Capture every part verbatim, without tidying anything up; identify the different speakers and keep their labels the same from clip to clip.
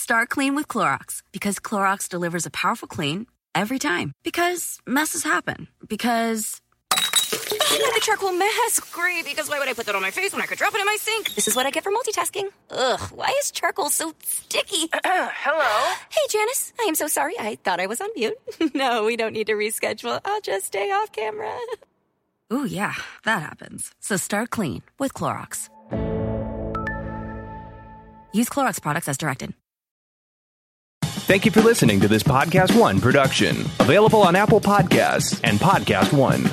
Speaker 1: Start clean with Clorox, because Clorox delivers a powerful clean every time. Because messes happen. Because... I the charcoal mask. Great, because why would I put that on my face when I could drop it in my sink? This is what I get for multitasking. Ugh, why is charcoal so sticky?
Speaker 2: Hello?
Speaker 1: Hey, Janice. I am so sorry. I thought I was on mute. No, we don't need to reschedule. I'll just stay off camera. Ooh, yeah, that happens. So start clean with Clorox. Use Clorox products as directed.
Speaker 3: Thank you for listening to this Podcast One production. Available on Apple Podcasts and Podcast One.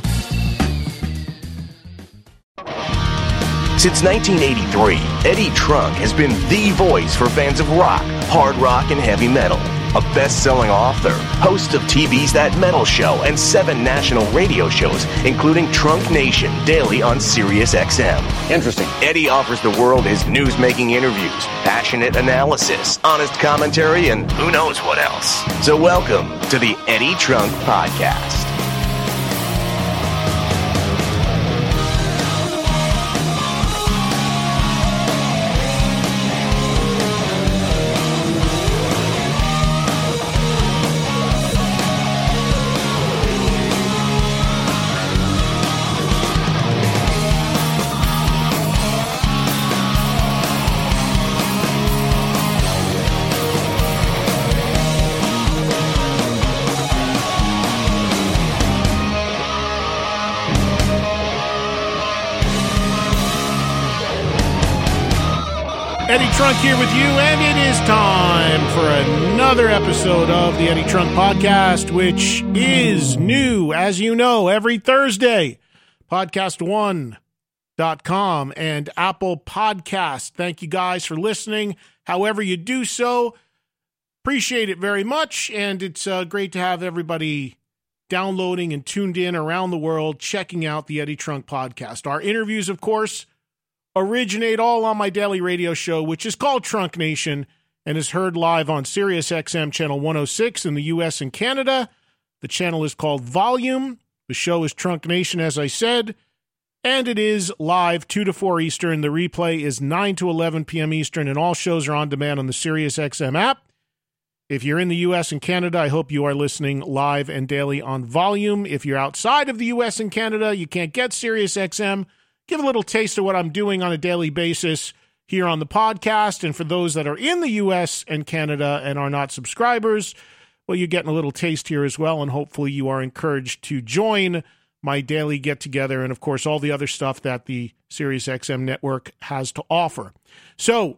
Speaker 4: Since nineteen eighty-three, Eddie Trunk has been the voice for fans of rock, hard rock, and heavy metal. A best-selling author, host of T V's That Metal Show and seven national radio shows, including Trunk Nation daily on Sirius X M.
Speaker 5: Interesting.
Speaker 4: Eddie offers the world his news-making interviews, passionate analysis, honest commentary, and who knows what else. So welcome to the Eddie Trunk Podcast.
Speaker 6: Eddie Trunk here with you, and it is time for another episode of the Eddie Trunk Podcast, which is new, as you know, every Thursday. podcast one dot com and Apple Podcast. Thank you guys for listening. However you do so, appreciate it very much, and it's uh, great to have everybody downloading and tuned in around the world, checking out the Eddie Trunk Podcast. Our interviews, of course, originate all on my daily radio show, which is called Trunk Nation and is heard live on Sirius X M channel one oh six in the U S and Canada. The channel is called Volume. The show is Trunk Nation, as I said, and it is live two to four Eastern. The replay is nine to eleven p.m. Eastern, and all shows are on demand on the Sirius X M app. If you're in the U S and Canada, I hope you are listening live and daily on Volume. If you're outside of the U S and Canada, you can't get Sirius X M. Give a little taste of what I'm doing on a daily basis here on the podcast. And for those that are in the U S and Canada and are not subscribers, well, you're getting a little taste here as well. And hopefully you are encouraged to join my daily get-together and, of course, all the other stuff that the Sirius X M network has to offer. So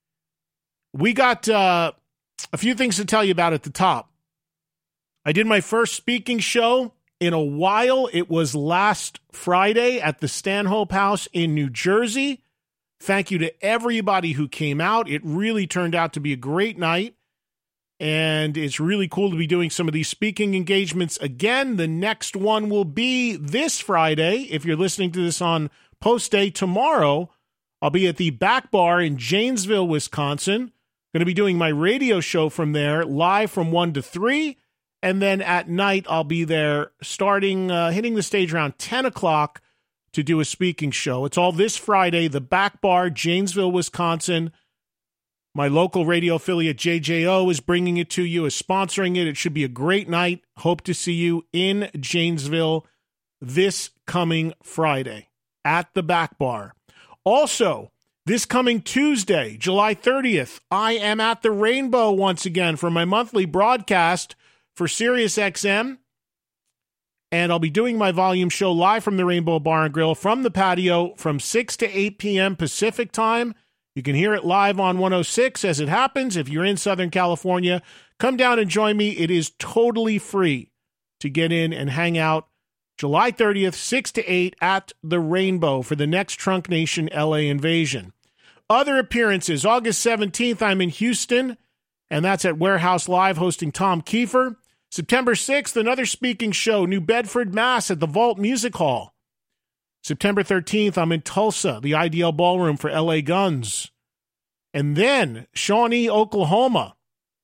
Speaker 6: we got uh, a few things to tell you about at the top. I did my first speaking show in a while. It was last Friday at the Stanhope House in New Jersey. Thank you to everybody who came out. It really turned out to be a great night, and it's really cool to be doing some of these speaking engagements again. The next one will be this Friday. If you're listening to this on post day tomorrow, I'll be at the Back Bar in Janesville, Wisconsin. Going to be doing my radio show from there, live from one to three. And then at night, I'll be there starting, uh, hitting the stage around ten o'clock to do a speaking show. It's all this Friday, the Back Bar, Janesville, Wisconsin. My local radio affiliate, J J O, is bringing it to you, is sponsoring it. It should be a great night. Hope to see you in Janesville this coming Friday at the Back Bar. Also, this coming Tuesday, July thirtieth, I am at the Rainbow once again for my monthly broadcast for Sirius X M, and I'll be doing my volume show live from the Rainbow Bar and Grill from the patio from six to eight p.m. Pacific time. You can hear it live on one oh six as it happens. If you're in Southern California, come down and join me. It is totally free to get in and hang out July thirtieth, six to eight at the Rainbow for the next Trunk Nation L A Invasion. Other appearances, August seventeenth, I'm in Houston, and that's at Warehouse Live hosting Tom Kiefer. September sixth, another speaking show, New Bedford, Mass. At the Vault Music Hall. September thirteenth, I'm in Tulsa, the I D L Ballroom for L A Guns. And then Shawnee, Oklahoma,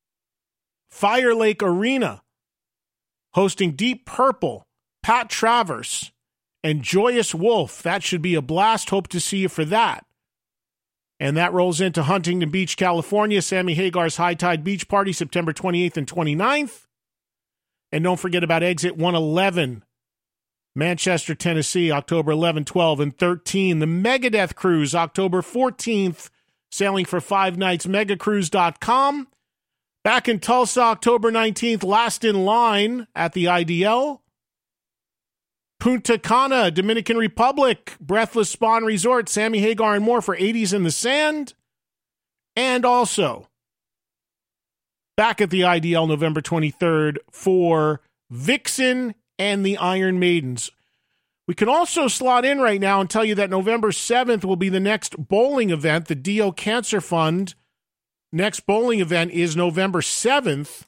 Speaker 6: Fire Lake Arena, hosting Deep Purple, Pat Travers, and Joyous Wolf. That should be a blast. Hope to see you for that. And that rolls into Huntington Beach, California, Sammy Hagar's High Tide Beach Party, September twenty-eighth and twenty-ninth. And don't forget about Exit one eleven, Manchester, Tennessee, October eleventh, twelfth, and thirteenth. The Megadeth Cruise, October fourteenth, sailing for five nights, mega cruise dot com. Back in Tulsa, October nineteenth, Last in Line at the I D L. Punta Cana, Dominican Republic, Breathless Spawn Resort, Sammy Hagar and more for eighties in the Sand. And also, back at the I D L November twenty-third for Vixen and the Iron Maidens. We can also slot in right now and tell you that November seventh will be the next bowling event. The Dio Cancer Fund next bowling event is November seventh.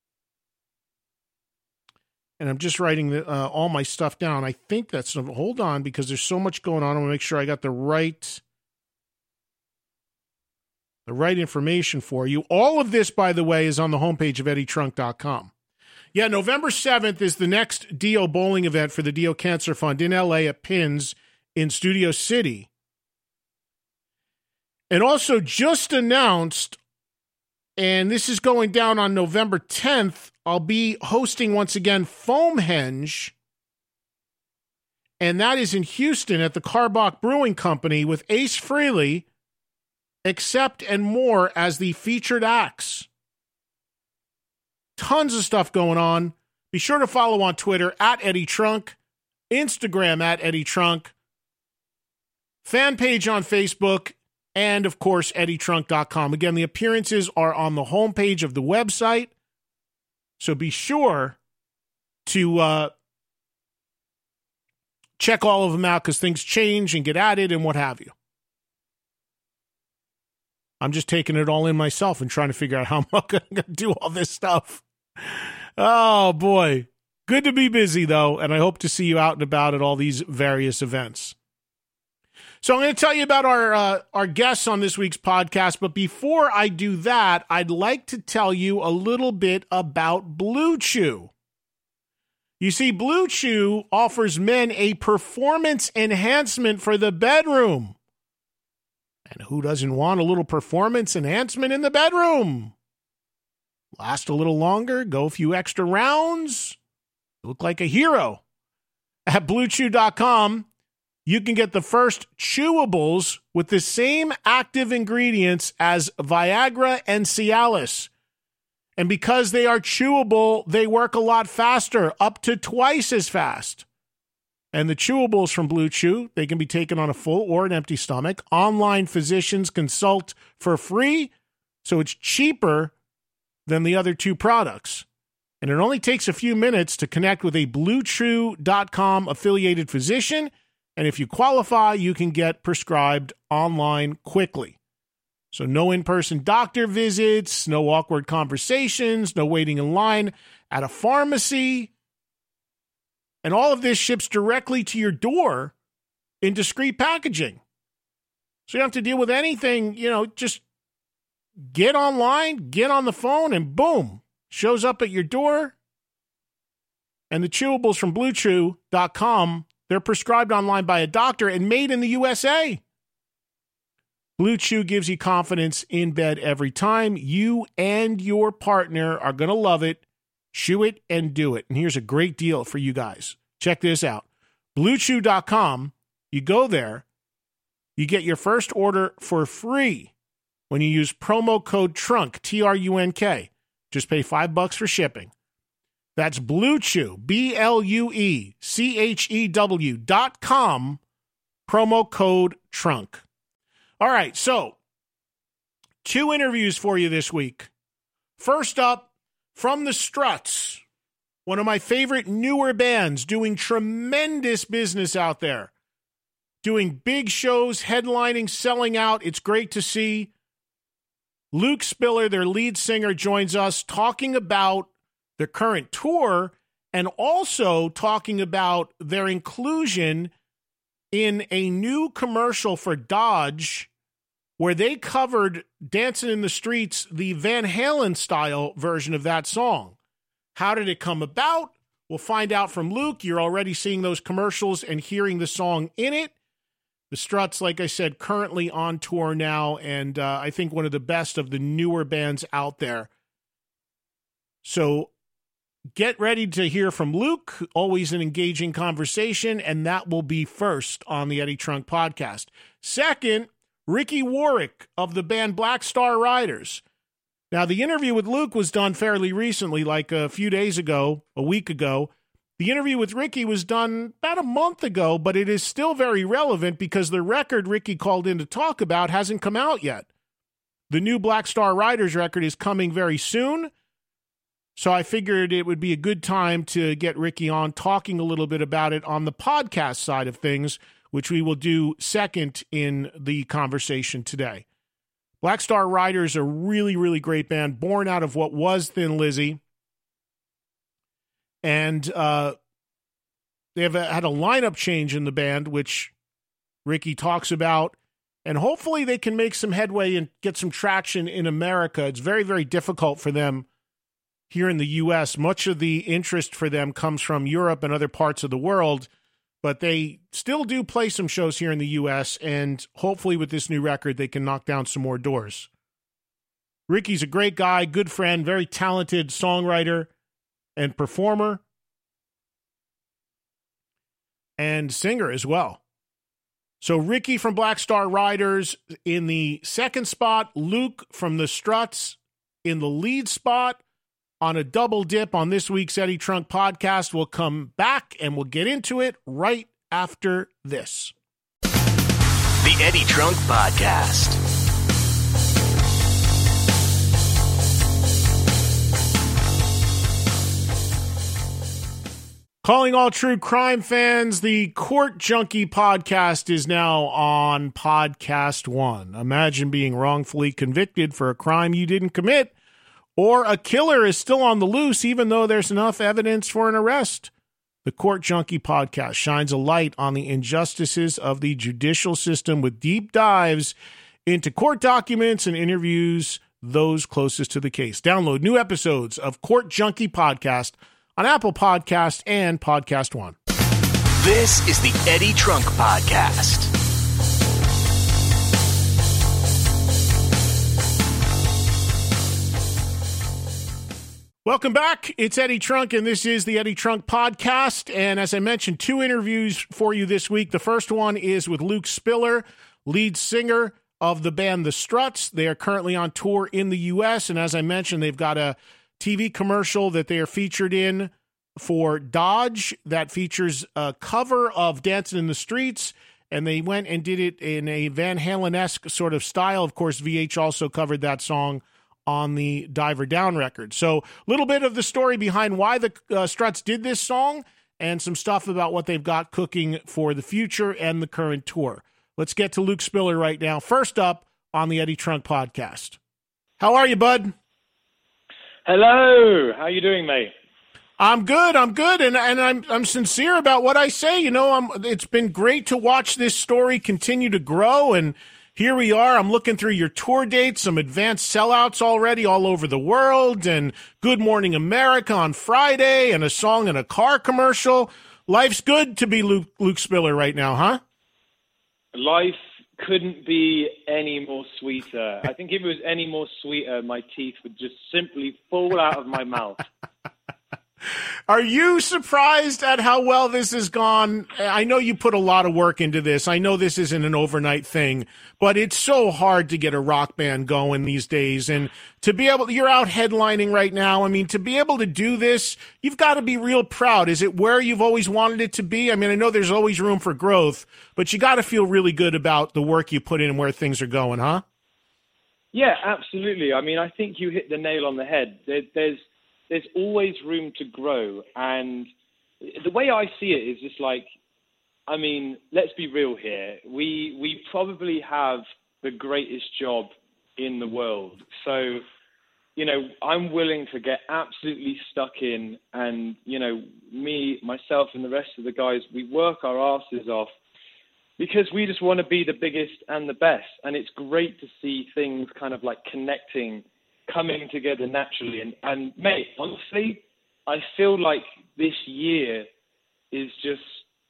Speaker 6: And I'm just writing the, uh, all my stuff down. I think that's... Hold on, because there's so much going on. I want to make sure I got the right... the right information for you. All of this, by the way, is on the homepage of Eddie Trunk dot com. Yeah, November seventh is the next Dio bowling event for the Dio Cancer Fund in L A at Pins in Studio City. And also just announced, and this is going down on November tenth, I'll be hosting once again Foamhenge, and that is in Houston at the Karbach Brewing Company with Ace Frehley, Accept and more as the featured acts. Tons of stuff going on. Be sure to follow on Twitter at Eddie Trunk, Instagram at Eddie Trunk, fan page on Facebook, and of course, Eddie Trunk dot com. Again, the appearances are on the homepage of the website, so be sure to uh, check all of them out because things change and get added and what have you. I'm just taking it all in myself and trying to figure out how I'm going to do all this stuff. Oh, boy. Good to be busy, though, and I hope to see you out and about at all these various events. So I'm going to tell you about our uh, our guests on this week's podcast, but before I do that, I'd like to tell you a little bit about Blue Chew. You see, Blue Chew offers men a performance enhancement for the bedroom. And who doesn't want a little performance enhancement in the bedroom? Last a little longer, go a few extra rounds, look like a hero. At Blue Chew dot com, you can get the first chewables with the same active ingredients as Viagra and Cialis. And because they are chewable, they work a lot faster, up to twice as fast. And the chewables from Blue Chew, they can be taken on a full or an empty stomach. Online physicians consult for free, so it's cheaper than the other two products. And it only takes a few minutes to connect with a Blue Chew dot com affiliated physician. And if you qualify, you can get prescribed online quickly. So no in-person doctor visits, no awkward conversations, no waiting in line at a pharmacy. And all of this ships directly to your door in discreet packaging. So you don't have to deal with anything, you know, just get online, get on the phone, and boom, shows up at your door. And the chewables from Blue Chew dot com, they're prescribed online by a doctor and made in the U S A. Blue Chew gives you confidence in bed every time. You and your partner are going to love it. Chew it and do it. And here's a great deal for you guys. Check this out. Blue Chew dot com, you go there, you get your first order for free when you use promo code TRUNK, T R U N K. Just pay five bucks for shipping. That's Blue Chew, B L U E C H E W dot com, promo code TRUNK. All right, so two interviews for you this week. First up, from the Struts, one of my favorite newer bands doing tremendous business out there. Doing big shows, headlining, selling out. It's great to see. Luke Spiller, their lead singer, joins us talking about their current tour and also talking about their inclusion in a new commercial for Dodge where they covered Dancing in the Streets, the Van Halen style version of that song. How did it come about? We'll find out from Luke. You're already seeing those commercials and hearing the song in it. The Struts, like I said, currently on tour now, and uh, I think one of the best of the newer bands out there. So get ready to hear from Luke, always an engaging conversation, and that will be first on the Eddie Trunk podcast. Second, Ricky Warwick of the band Black Star Riders. Now, the interview with Luke was done fairly recently, like a few days ago, a week ago. The interview with Ricky was done about a month ago, but it is still very relevant because the record Ricky called in to talk about hasn't come out yet. The new Black Star Riders record is coming very soon, so I figured it would be a good time to get Ricky on talking a little bit about it on the podcast side of things, which we will do second in the conversation today. Black Star Riders are a really, really great band, born out of what was Thin Lizzy. And uh, they have a, had a lineup change in the band, which Ricky talks about. And hopefully they can make some headway and get some traction in America. It's very, very difficult for them here in the U S. Much of the interest for them comes from Europe and other parts of the world. But they still do play some shows here in the U S, and hopefully with this new record, they can knock down some more doors. Ricky's a great guy, good friend, very talented songwriter and performer, and singer as well. So Ricky from Black Star Riders in the second spot, Luke from the Struts in the lead spot. On a double dip on this week's Eddie Trunk podcast. We'll come back and we'll get into it right after this.
Speaker 4: The Eddie Trunk Podcast.
Speaker 6: Calling all true crime fans, the Court Junkie podcast is now on Podcast One. Imagine being wrongfully convicted for a crime you didn't commit, or a killer is still on the loose even though there's enough evidence for an arrest. The Court Junkie podcast shines a light on the injustices of the judicial system with deep dives into court documents and interviews those closest to the case. Download new episodes of Court Junkie podcast on Apple Podcast and Podcast One.
Speaker 4: This is the Eddie Trunk Podcast.
Speaker 6: Welcome back. It's Eddie Trunk, and this is the Eddie Trunk Podcast. And as I mentioned, two interviews for you this week. The first one is with Luke Spiller, lead singer of the band The Struts. They are currently on tour in the U S, and as I mentioned, they've got a T V commercial that they are featured in for Dodge that features a cover of Dancing in the Streets, and they went and did it in a Van Halen-esque sort of style. Of course, V H also covered that song on the Diver Down record. So a little bit of the story behind why the uh, Struts did this song and some stuff about what they've got cooking for the future and the current tour. Let's get to Luke Spiller right now. First up on the Eddie Trunk Podcast. How are you, bud?
Speaker 2: Hello. How you doing, mate?
Speaker 6: I'm good. I'm good. And, and I'm, I'm sincere about what I say. You know, I'm, it's been great to watch this story continue to grow, and here we are. I'm looking through your tour dates, some advanced sellouts already all over the world, and Good Morning America on Friday, and a song in a car commercial. Life's good to be Luke, Luke Spiller right now, huh?
Speaker 2: Life couldn't be any more sweeter. I think if it was any more sweeter, my teeth would just simply fall out of my mouth.
Speaker 6: Are you surprised at how well this has gone? I know you put a lot of work into this. I know this isn't an overnight thing, but it's so hard to get a rock band going these days. And to be able, you're out headlining right now. I mean, to be able to do this, you've got to be real proud. Is it where you've always wanted it to be? I mean, I know there's always room for growth, but you got to feel really good about the work you put in and where things are going, huh?
Speaker 2: Yeah, absolutely. I mean, I think you hit the nail on the head. There, there's, There's always room to grow. And the way I see it is just like, I mean, let's be real here. We we probably have the greatest job in the world. So, you know, I'm willing to get absolutely stuck in, and, you know, me, myself, and the rest of the guys, we work our asses off because we just want to be the biggest and the best. And it's great to see things kind of like connecting, coming together naturally. And, and mate, honestly, I feel like this year is just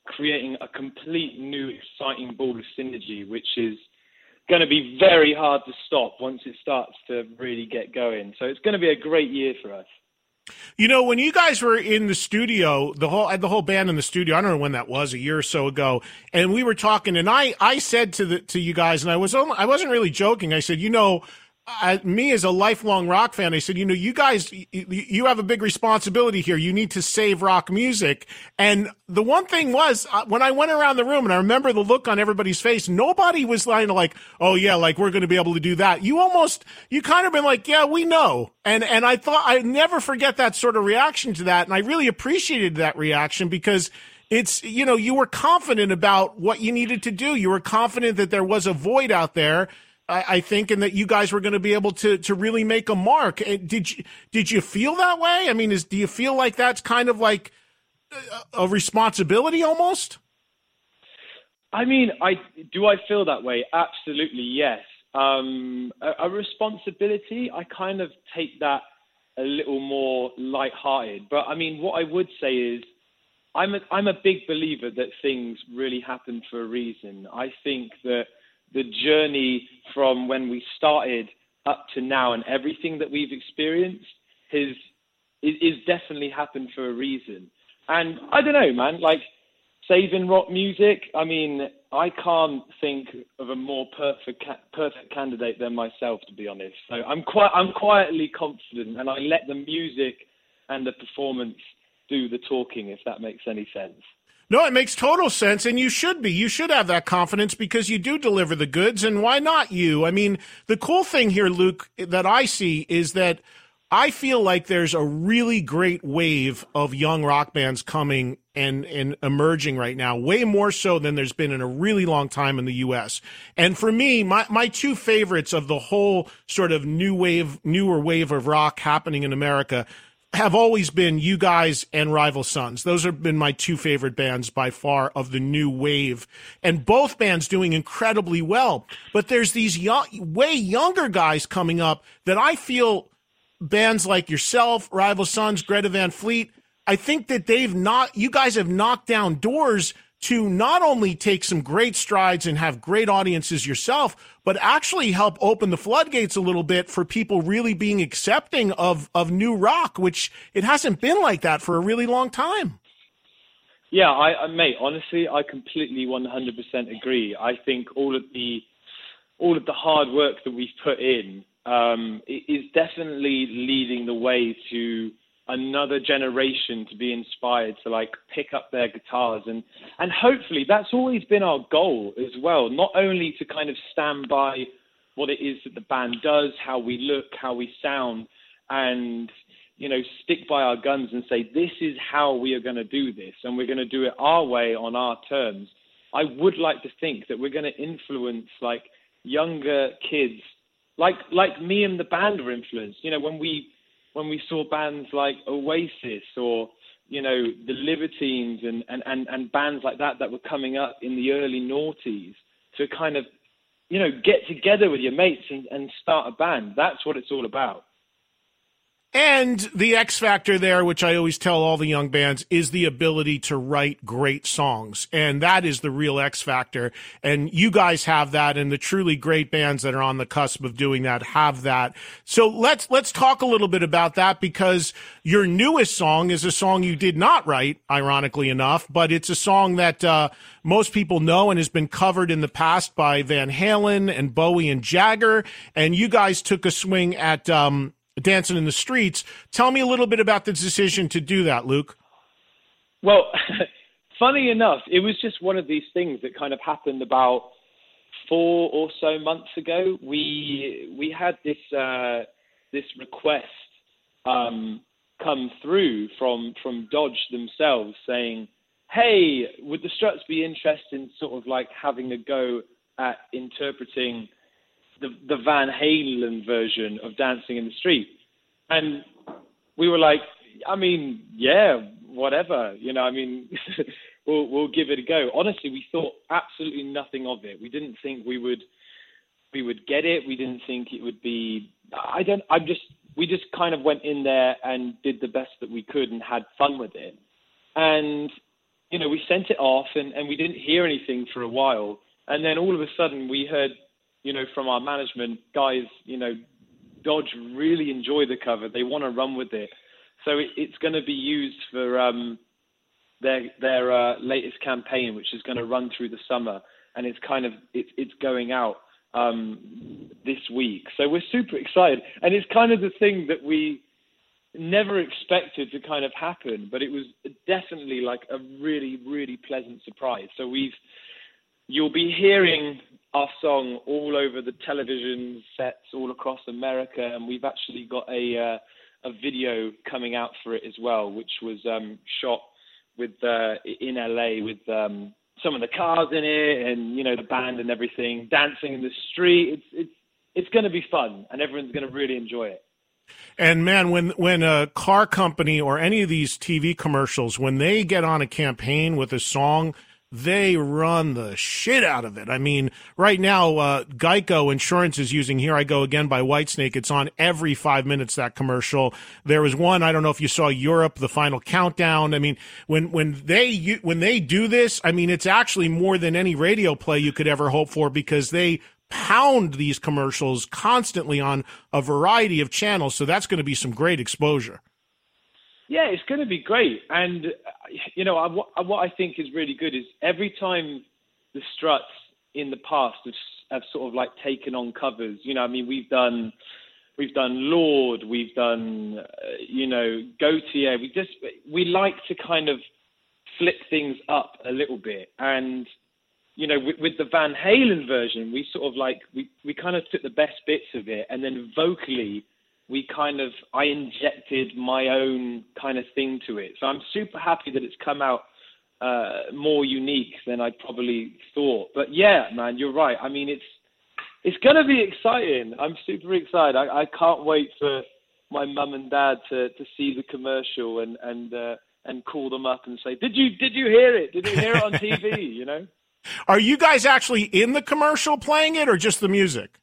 Speaker 2: creating a complete new exciting ball of synergy, which is going to be very hard to stop once it starts to really get going. So it's going to be a great year for us.
Speaker 6: You know, when you guys were in the studio, the whole the whole band in the studio, I don't know when that was, a year or so ago, and we were talking, and I, I said to the to you guys, and I was I wasn't really joking. I said, you know, I, me as a lifelong rock fan, I said, you know, you guys, you, you have a big responsibility here. You need to save rock music. And the one thing was, uh, when I went around the room, and I remember the look on everybody's face, nobody was kind of like, oh yeah, like we're going to be able to do that. You almost, you kind of been like, yeah, we know. And, and I thought, I never forget that sort of reaction to that. And I really appreciated that reaction because it's, you know, you were confident about what you needed to do. You were confident that there was a void out there, I think, and that you guys were going to be able to to really make a mark. Did you did you feel that way? I mean, is do you feel like that's kind of like a responsibility almost?
Speaker 2: I mean, I do I feel that way? Absolutely, yes. Um, a, a responsibility, I kind of take that a little more lighthearted. But I mean, what I would say is, I'm a, I'm a big believer that things really happen for a reason. I think that the journey from when we started up to now and everything that we've experienced has is, is definitely happened for a reason. And I don't know, man, like saving rock music, I mean, I can't think of a more perfect perfect candidate than myself, to be honest. So I'm quite I'm quietly confident, and I let the music and the performance do the talking, if that makes any sense.
Speaker 6: No, it makes total sense, and you should be. You should have that confidence because you do deliver the goods, and why not you? I mean, the cool thing here, Luke, that I see is that I feel like there's a really great wave of young rock bands coming and, and emerging right now, way more so than there's been in a really long time in the U S. And for me, my, my two favorites of the whole sort of new wave, newer wave of rock happening in America have always been you guys and Rival Sons. Those have been my two favorite bands by far of the new wave, and both bands doing incredibly well. But there's these young, way younger guys coming up that I feel bands like yourself, Rival Sons, Greta Van Fleet, I think that they've not, you guys have knocked down doors to not only take some great strides and have great audiences yourself, but actually help open the floodgates a little bit for people really being accepting of, of new rock, which it hasn't been like that for a really long time.
Speaker 2: Yeah, I, I mate, honestly, I completely one hundred percent agree. I think all of the all of the hard work that we've put in um, is definitely leading the way to another generation to be inspired to like pick up their guitars, and and hopefully that's always been our goal as well, not only to kind of stand by what it is that the band does, how we look, how we sound, and you know, stick by our guns and say this is how we are going to do this, and we're going to do it our way on our terms. I would like to think that we're going to influence like younger kids, like like me and the band were influenced, you know, when we when we saw bands like Oasis or, you know, the Libertines and, and, and, and bands like that that were coming up in the early noughties to kind of, you know, get together with your mates and, and start a band. That's what it's all about.
Speaker 6: And the X factor there, which I always tell all the young bands, is the ability to write great songs. And that is the real X factor. And you guys have that, and the truly great bands that are on the cusp of doing that have that. So let's, let's talk a little bit about that, because your newest song is a song you did not write, ironically enough, but it's a song that, uh, most people know and has been covered in the past by Van Halen and Bowie and Jagger. And you guys took a swing at, um, Dancing in the Streets. Tell me a little bit about the decision to do that, Luke.
Speaker 2: Well, funny enough, it was just one of these things that kind of happened about four or so months ago. We we had this uh, this request um, come through from from Dodge themselves saying, "Hey, would the Struts be interested in sort of like having a go at interpreting the, the Van Halen version of Dancing in the Street?" And we were like, I mean, yeah, whatever, you know, I mean, we'll, we'll give it a go. Honestly, we thought absolutely nothing of it. We didn't think we would, we would get it. We didn't think it would be, I don't, I'm just, we just kind of went in there and did the best that we could and had fun with it. And you know, we sent it off and, and we didn't hear anything for a while. And then all of a sudden we heard, you know, from our management, guys, you know, Dodge really enjoy the cover. They want to run with it. So it, it's going to be used for um, their their uh, latest campaign, which is going to run through the summer. And it's kind of, it, it's going out um, this week. So we're super excited. And it's kind of the thing that we never expected to kind of happen, but it was definitely like a really, really pleasant surprise. So we've, you'll be hearing our song all over the television sets all across America, and we've actually got a uh, a video coming out for it as well, which was um, shot with uh, in L A with um, some of the cars in it, and you know the band and everything, dancing in the street. It's it's it's going to be fun, and everyone's going to really enjoy it.
Speaker 6: And man, when when a car company or any of these T V commercials, when they get on a campaign with a song, they run the shit out of it. I mean, right now, uh, Geico Insurance is using Here I Go Again by Whitesnake. It's on every five minutes, that commercial. There was one, I don't know if you saw Europe, The Final Countdown. I mean, when, when they, when they do this, I mean, it's actually more than any radio play you could ever hope for, because they pound these commercials constantly on a variety of channels. So that's going to be some great exposure.
Speaker 2: Yeah, it's going to be great. And, you know, I, what I think is really good is every time the Struts in the past have, have sort of like taken on covers, you know, I mean, we've done, we've done Lord, we've done, uh, you know, Gautier. We just, we like to kind of flip things up a little bit. And, you know, with, with the Van Halen version, we sort of like, we, we kind of took the best bits of it, and then vocally, we kind of, I injected my own kind of thing to it. So I'm super happy that it's come out uh, more unique than I probably thought. But yeah, man, you're right. I mean, it's it's going to be exciting. I'm super excited. I, I can't wait for my mum and dad to, to see the commercial and and uh, and call them up and say, did you did you hear it? Did you hear it on T V? You know?
Speaker 6: Are you guys actually in the commercial playing it, or just the music?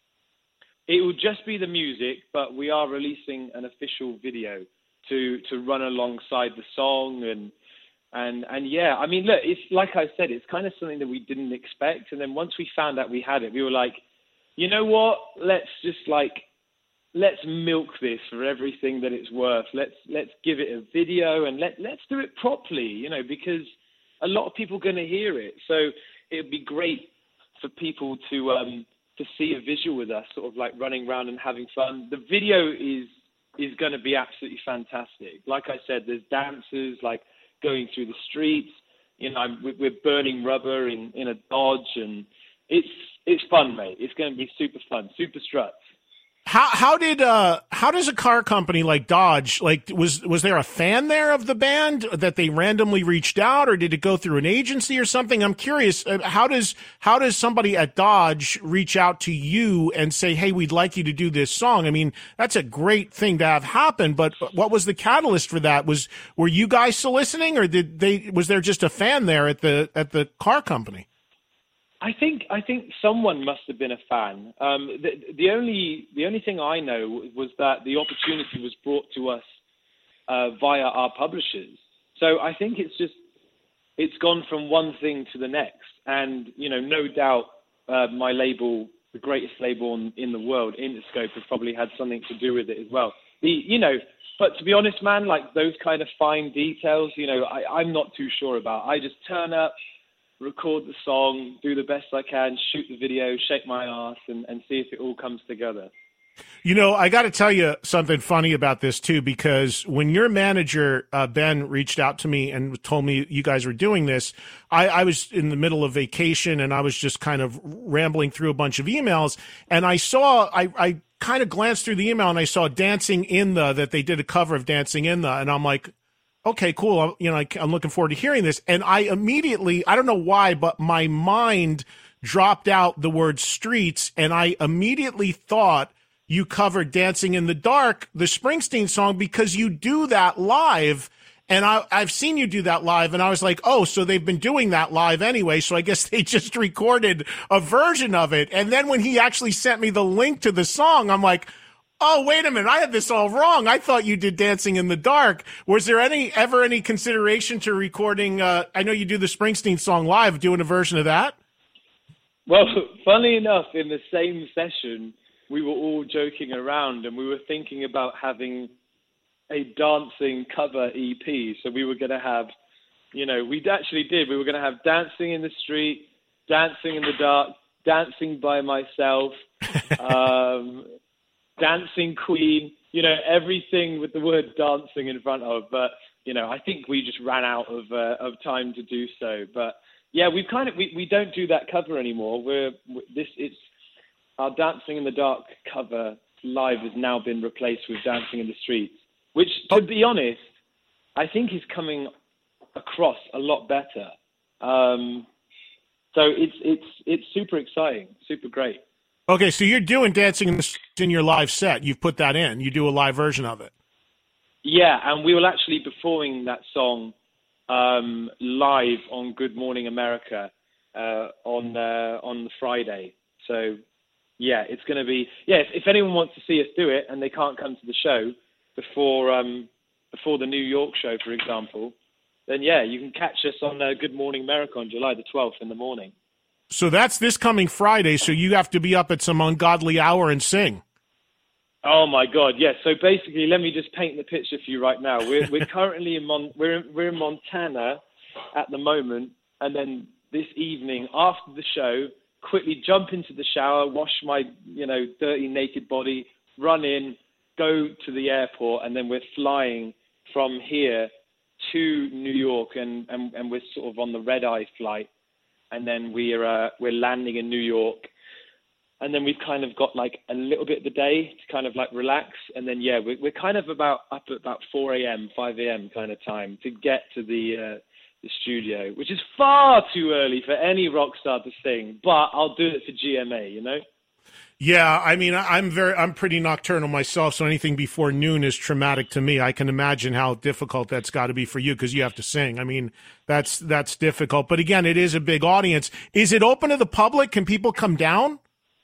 Speaker 2: It will just be the music, but we are releasing an official video to to run alongside the song, and and and yeah, I mean, look, it's like I said, it's kind of something that we didn't expect, and then once we found out we had it, we were like, you know what? Let's just like let's milk this for everything that it's worth. Let's let's give it a video, and let let's do it properly, you know, because a lot of people are going to hear it, so it would be great for people to. Um, to see a visual with us, sort of like running around and having fun. The video is is going to be absolutely fantastic. Like I said, there's dancers like going through the streets. You know, we're burning rubber in, in a Dodge, and it's it's fun, mate. It's going to be super fun, super Struts.
Speaker 6: How how did uh how does a car company like Dodge, like was was there a fan there of the band that they randomly reached out, or did it go through an agency or something? I'm curious. How does how does somebody at Dodge reach out to you and say, hey, we'd like you to do this song? I mean, that's a great thing to have happen, but what was the catalyst for that? Was were you guys soliciting, or did they was there just a fan there at the at the car company?
Speaker 2: I think I think someone must have been a fan. Um, the, the only the only thing I know was that the opportunity was brought to us uh, via our publishers. So I think it's just it's gone from one thing to the next, and you know, no doubt uh, my label, the greatest label in, in the world, Interscope, has probably had something to do with it as well. The you know, but to be honest, man, like those kind of fine details, you know, I, I'm not too sure about. I just turn up, record the song, do the best I can, shoot the video, shake my ass, and, and see if it all comes together.
Speaker 6: You know, I got to tell you something funny about this, too, because when your manager, uh, Ben, reached out to me and told me you guys were doing this, I, I was in the middle of vacation, and I was just kind of rambling through a bunch of emails, and I saw, I, I kind of glanced through the email, and I saw Dancing in the, that they did a cover of Dancing in the, and I'm like, okay, cool. I'm, you know, I, I'm looking forward to hearing this. And I immediately, I don't know why, but my mind dropped out the word streets, and I immediately thought you covered Dancing in the Dark, the Springsteen song, because you do that live. And I, I've seen you do that live, and I was like, oh, so they've been doing that live anyway, so I guess they just recorded a version of it. And then when he actually sent me the link to the song, I'm like, Oh, wait a minute. I had this all wrong. I thought you did Dancing in the Dark. Was there any ever any consideration to recording? Uh, I know you do the Springsteen song live, doing a version of that.
Speaker 2: Well, funnily enough, in the same session, we were all joking around and we were thinking about having a dancing cover E P. So we were going to have, you know, we actually did. We were going to have Dancing in the Street, Dancing in the Dark, Dancing by Myself, um, Dancing Queen, you know, everything with the word dancing in front of. But, you know, I think we just ran out of uh, of time to do so. But, yeah, we've kind of, we, we don't do that cover anymore. We're, this, it's, our Dancing in the Dark cover live has now been replaced with Dancing in the Streets, which, to be honest, I think is coming across a lot better. Um, so it's, it's, it's super exciting, super great.
Speaker 6: Okay, so you're doing Dancing in the Streets in your live set. You've put that in. You do a live version of it.
Speaker 2: Yeah, and we will actually be performing that song um, live on Good Morning America uh, on uh, on the Friday. So, yeah, it's going to be... Yeah, if, if anyone wants to see us do it and they can't come to the show before um, before the New York show, for example, then, yeah, you can catch us on uh, Good Morning America on July the twelfth in the morning.
Speaker 6: So that's this coming Friday, so you have to be up at some ungodly hour and sing.
Speaker 2: Oh my God, yes. So basically, let me just paint the picture for you right now. We're we're currently in Mon- we're in, we're in Montana at the moment, and then this evening after the show, quickly jump into the shower, wash my you know dirty naked body, run in, go to the airport, and then we're flying from here to New York, and and, and we're sort of on the red eye flight. And then we're uh, we're landing in New York, and then we've kind of got like a little bit of the day to kind of like relax, and then yeah, we're we're kind of about up at about four a.m., five a.m. kind of time to get to the uh, the studio, which is far too early for any rock star to sing. But I'll do it for G M A, you know.
Speaker 6: Yeah, I mean, I'm very, I'm pretty nocturnal myself, so anything before noon is traumatic to me. I can imagine how difficult that's got to be for you because you have to sing. I mean, that's that's difficult. But again, it is a big audience. Is it open to the public? Can people come down?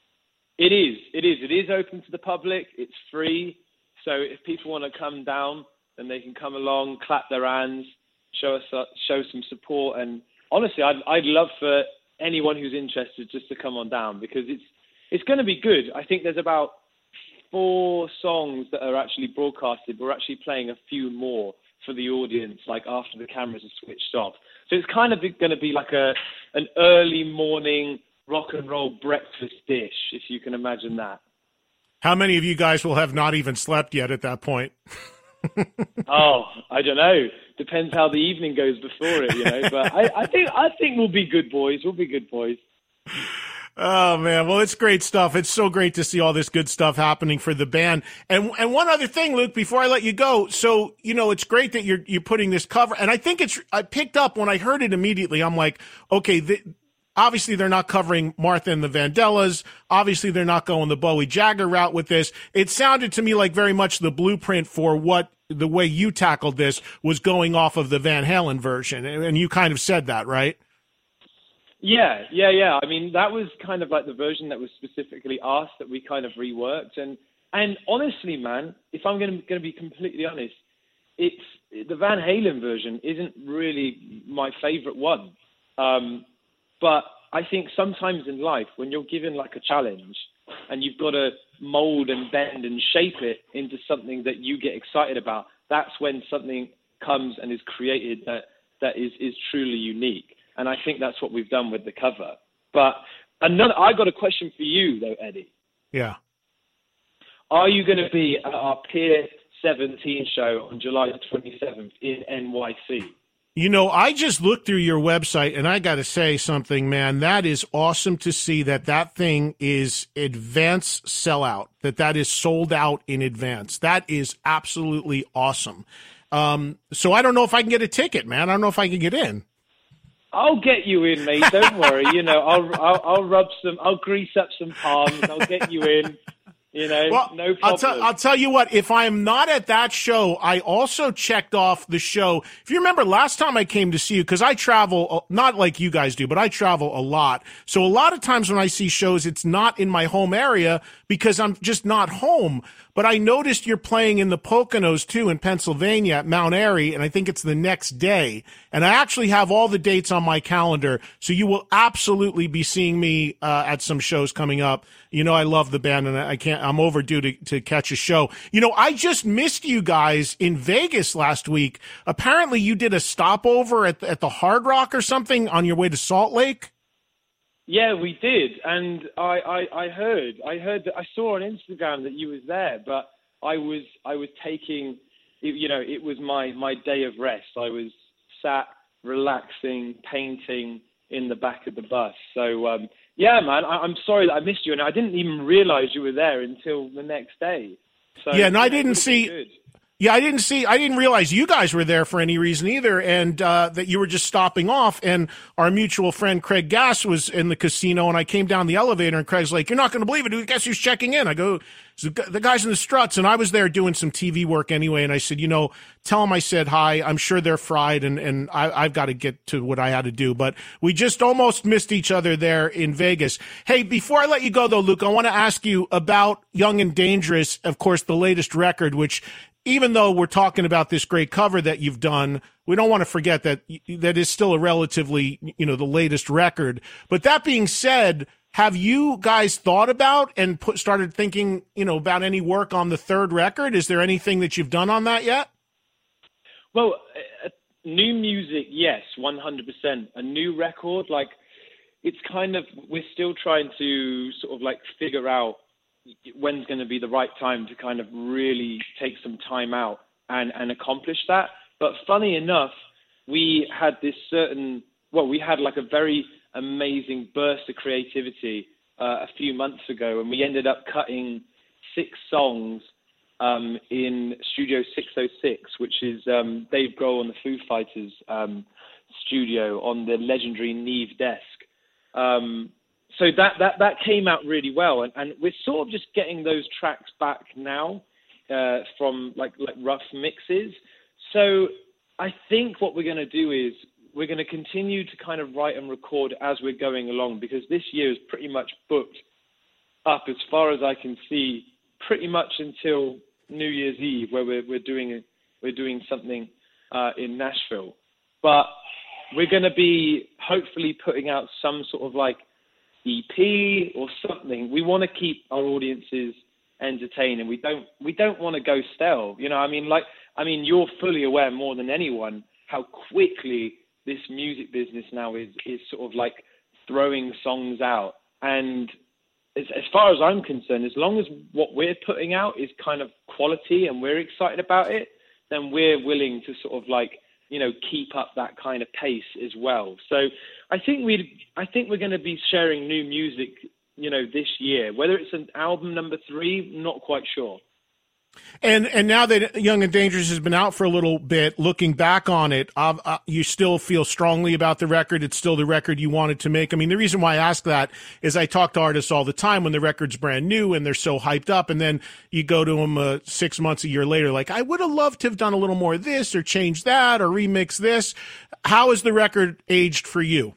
Speaker 2: It is. It is. It is open to the public. It's free. So if people want to come down, then they can come along, clap their hands, show us show some support. And honestly, I'd I'd love for anyone who's interested just to come on down because it's. It's going to be good. I think there's about four songs that are actually broadcasted. We're actually playing a few more for the audience, like after the cameras are switched off. So it's kind of going to be like a an early morning rock and roll breakfast dish, if you can imagine that.
Speaker 6: How many of you guys will have not even slept yet at that point?
Speaker 2: Oh, I don't know. Depends how the evening goes before it, you know. But I, I think I think we'll be good boys. We'll be good boys.
Speaker 6: Oh, man. Well, it's great stuff. It's so great to see all this good stuff happening for the band. And and one other thing, Luke, before I let you go. So, you know, it's great that you're you're putting this cover. And I think it's – I picked up when I heard it immediately. I'm like, okay, the, obviously they're not covering Martha and the Vandellas. Obviously they're not going the Bowie Jagger route with this. It sounded to me like very much the blueprint for what the way you tackled this was going off of the Van Halen version. And you kind of said that, right?
Speaker 2: Yeah, yeah, yeah. I mean, that was kind of like the version that was specifically asked that we kind of reworked. And and honestly, man, if I'm going to going to be completely honest, it's the Van Halen version isn't really my favorite one. Um, but I think sometimes in life, when you're given like a challenge and you've got to mold and bend and shape it into something that you get excited about, that's when something comes and is created that that is is truly unique. And I think that's what we've done with the cover. But another, I got a question for you, though, Eddie.
Speaker 6: Yeah.
Speaker 2: Are you going to be at our Pier seventeen show on July the twenty-seventh in N Y C?
Speaker 6: You know, I just looked through your website, and I got to say something, man. That is awesome to see that that thing is advance sellout, that that is sold out in advance. That is absolutely awesome. Um, so I don't know if I can get a ticket, man. I don't know if I can get in.
Speaker 2: I'll get you in, mate. Don't worry. You know, I'll, I'll I'll rub some, I'll grease up some palms. I'll get you in. You know,
Speaker 6: well,
Speaker 2: no problem.
Speaker 6: I'll, t- I'll tell you what, if I am not at that show, I also checked off the show. If you remember last time I came to see you, because I travel, not like you guys do, but I travel a lot. So a lot of times when I see shows, it's not in my home area, because I'm just not home. But I noticed you're playing in the Poconos too in Pennsylvania at Mount Airy, and I think it's the next day. And I actually have all the dates on my calendar, so you will absolutely be seeing me uh, at some shows coming up. You know, I love the band, and I can't. I'm overdue to, to catch a show. You know, I just missed you guys in Vegas last week. Apparently, you did a stopover at at the Hard Rock or something on your way to Salt Lake.
Speaker 2: Yeah, we did, and I, I, I heard, I heard that I saw on Instagram that you was there, but I was, I was taking, you know, it was my, my day of rest. I was sat relaxing, painting in the back of the bus. So, um, yeah, man, I, I'm sorry that I missed you, and I didn't even realize you were there until the next day. So,
Speaker 6: yeah, and I
Speaker 2: yeah,
Speaker 6: didn't see. Yeah, I didn't see, I didn't realize you guys were there for any reason either, and uh, that you were just stopping off. And our mutual friend Craig Gass was in the casino, and I came down the elevator, and Craig's like, "You're not going to believe it. Guess who's checking in?" I go, "The guy's in the Struts." And I was there doing some T V work anyway, and I said, you know, tell them I said hi. I'm sure they're fried, and, and I, I've got to get to what I had to do. But we just almost missed each other there in Vegas. Hey, before I let you go, though, Luke, I want to ask you about Young and Dangerous, of course, the latest record, which, even though we're talking about this great cover that you've done, we don't want to forget that that is still a relatively, you know, the latest record. But that being said, have you guys thought about and put, started thinking, you know, about any work on the third record? Is there anything that you've done on that yet?
Speaker 2: Well, uh, new music, yes, one hundred percent. A new record, like, it's kind of, we're still trying to sort of like figure out when's going to be the right time to kind of really take some time out and, and accomplish that. But funny enough, we had this certain, well, we had like a very amazing burst of creativity uh, a few months ago, and we ended up cutting six songs um, in Studio six oh six, which is um, Dave Grohl and the Foo Fighters um, studio on the legendary Neve desk. Um, So that, that, that came out really well, and, and we're sort of just getting those tracks back now uh, from like like rough mixes. So I think what we're going to do is we're going to continue to kind of write and record as we're going along, because this year is pretty much booked up as far as I can see, pretty much until New Year's Eve, where we're we're doing we're doing something uh, in Nashville. But we're going to be hopefully putting out some sort of like E P or something. We want to keep our audiences entertained, and we don't we don't want to go stale. You know, I mean, like, I mean, you're fully aware more than anyone how quickly this music business now is is sort of like throwing songs out. And as, as far as I'm concerned, as long as what we're putting out is kind of quality and we're excited about it, then we're willing to sort of like, you know, keep up that kind of pace as well. So I think we, I think we're going to be sharing new music, you know, this year. Whether it's an album number three, not quite sure.
Speaker 6: And and now that Young and Dangerous has been out for a little bit, looking back on it, uh, uh, you still feel strongly about the record. It's still the record you wanted to make. I mean, the reason why I ask that is I talk to artists all the time when the record's brand new and they're so hyped up, and then you go to them uh, six months, a year later, like, I would have loved to have done a little more of this or changed that or remix this. How is the record aged for you?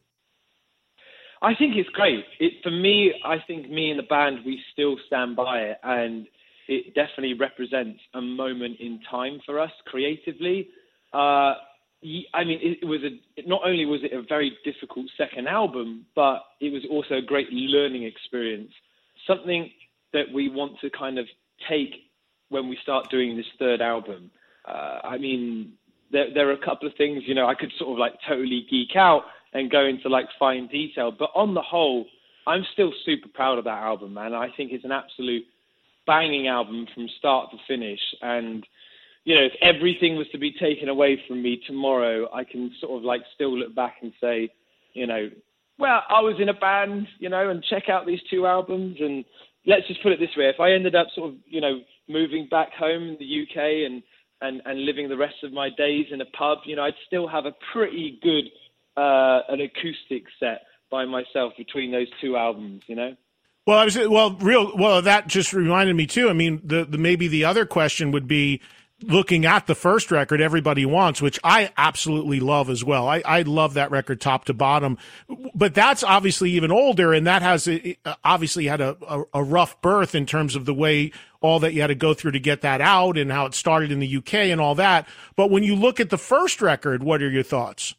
Speaker 2: I think it's great. It, for me, I think me and the band, we still stand by it, and it definitely represents a moment in time for us creatively. Uh, I mean, it, it was a, not only was it a very difficult second album, but it was also a great learning experience, something that we want to kind of take when we start doing this third album. Uh, I mean, there, there are a couple of things, you know, I could sort of like totally geek out and go into like fine detail, but on the whole, I'm still super proud of that album, man. I think it's an absolute banging album from start to finish. And, you know, if everything was to be taken away from me tomorrow, I can sort of like still look back and say, you know, well, I was in a band, you know, and check out these two albums. And let's just put it this way. If I ended up sort of, you know, moving back home in the U K and, and, and living the rest of my days in a pub, you know, I'd still have a pretty good, uh, an acoustic set by myself between those two albums, you know?
Speaker 6: Well, I was well, real well. That just reminded me too. I mean, the, the maybe the other question would be, looking at the first record, Everybody Wants, which I absolutely love as well. I, I love that record top to bottom. But that's obviously even older, and that has obviously had a, a, a rough birth in terms of the way all that you had to go through to get that out and how it started in the U K and all that. But when you look at the first record, what are your thoughts?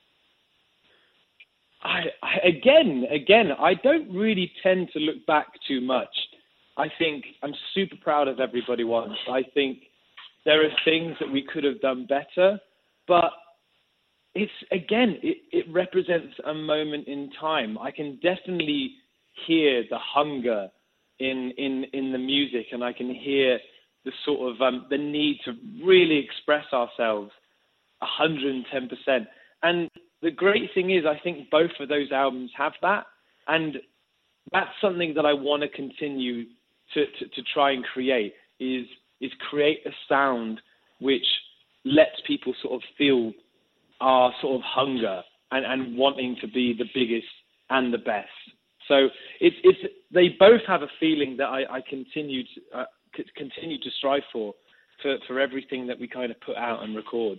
Speaker 2: I, I again, again, I don't really tend to look back too much. I think I'm super proud of Everybody Wants. I think there are things that we could have done better, but it's, again, it, it represents a moment in time. I can definitely hear the hunger in in, in the music, and I can hear the sort of um, the need to really express ourselves one hundred ten percent. And the great thing is, I think both of those albums have that, and that's something that I want to continue to, to, to try and create, is is create a sound which lets people sort of feel our sort of hunger and, and wanting to be the biggest and the best. So it's it's they both have a feeling that I, I continue to uh, c- continue to strive for, for for everything that we kind of put out and record.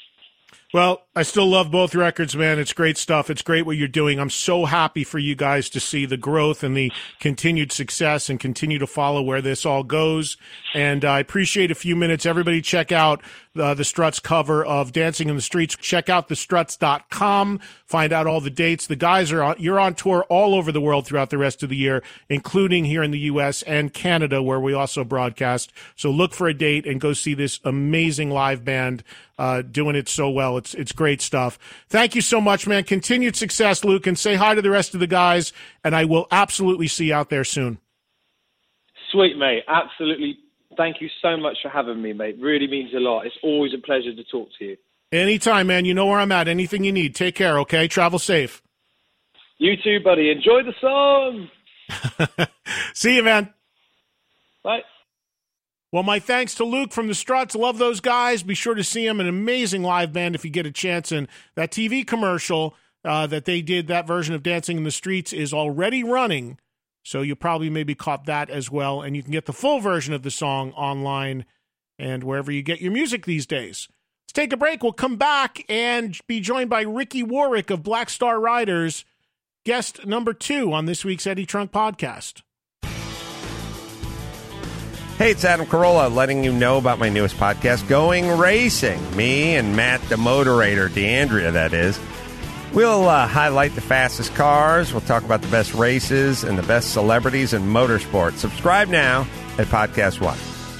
Speaker 6: Well, I still love both records, man. It's great stuff. It's great what you're doing. I'm so happy for you guys to see the growth and the continued success and continue to follow where this all goes. And I appreciate a few minutes. Everybody check out uh, the Struts cover of Dancing in the Streets. Check out the struts dot com. Find out all the dates. The guys are on, you're on tour all over the world throughout the rest of the year, including here in the U S and Canada, where we also broadcast. So look for a date and go see this amazing live band uh, doing it so well. It's, it's great stuff. Thank you so much, man. Continued success, Luke, and say hi to the rest of the guys, and I will absolutely see you out there soon.
Speaker 2: Sweet, mate. Absolutely. Thank you so much for having me, mate. Really means a lot. It's always a pleasure to talk to you.
Speaker 6: Anytime, man. You know where I'm at. Anything you need. Take care, okay? Travel safe.
Speaker 2: You too, buddy. Enjoy the song.
Speaker 6: See you, man.
Speaker 2: Bye.
Speaker 6: Well, my thanks to Luke from the Struts. Love those guys. Be sure to see them. An amazing live band if you get a chance. And that T V commercial uh, that they did, that version of Dancing in the Streets, is already running. So you probably maybe caught that as well. And you can get the full version of the song online and wherever you get your music these days. Let's take a break. We'll come back and be joined by Ricky Warwick of Black Star Riders, guest number two on this week's Eddie Trunk podcast.
Speaker 5: Hey, it's Adam Carolla letting you know about my newest podcast, Going Racing. Me and Matt, the moderator, D'Andrea, that is. We'll uh, highlight the fastest cars. We'll talk about the best races and the best celebrities in motorsport. Subscribe now at Podcast One.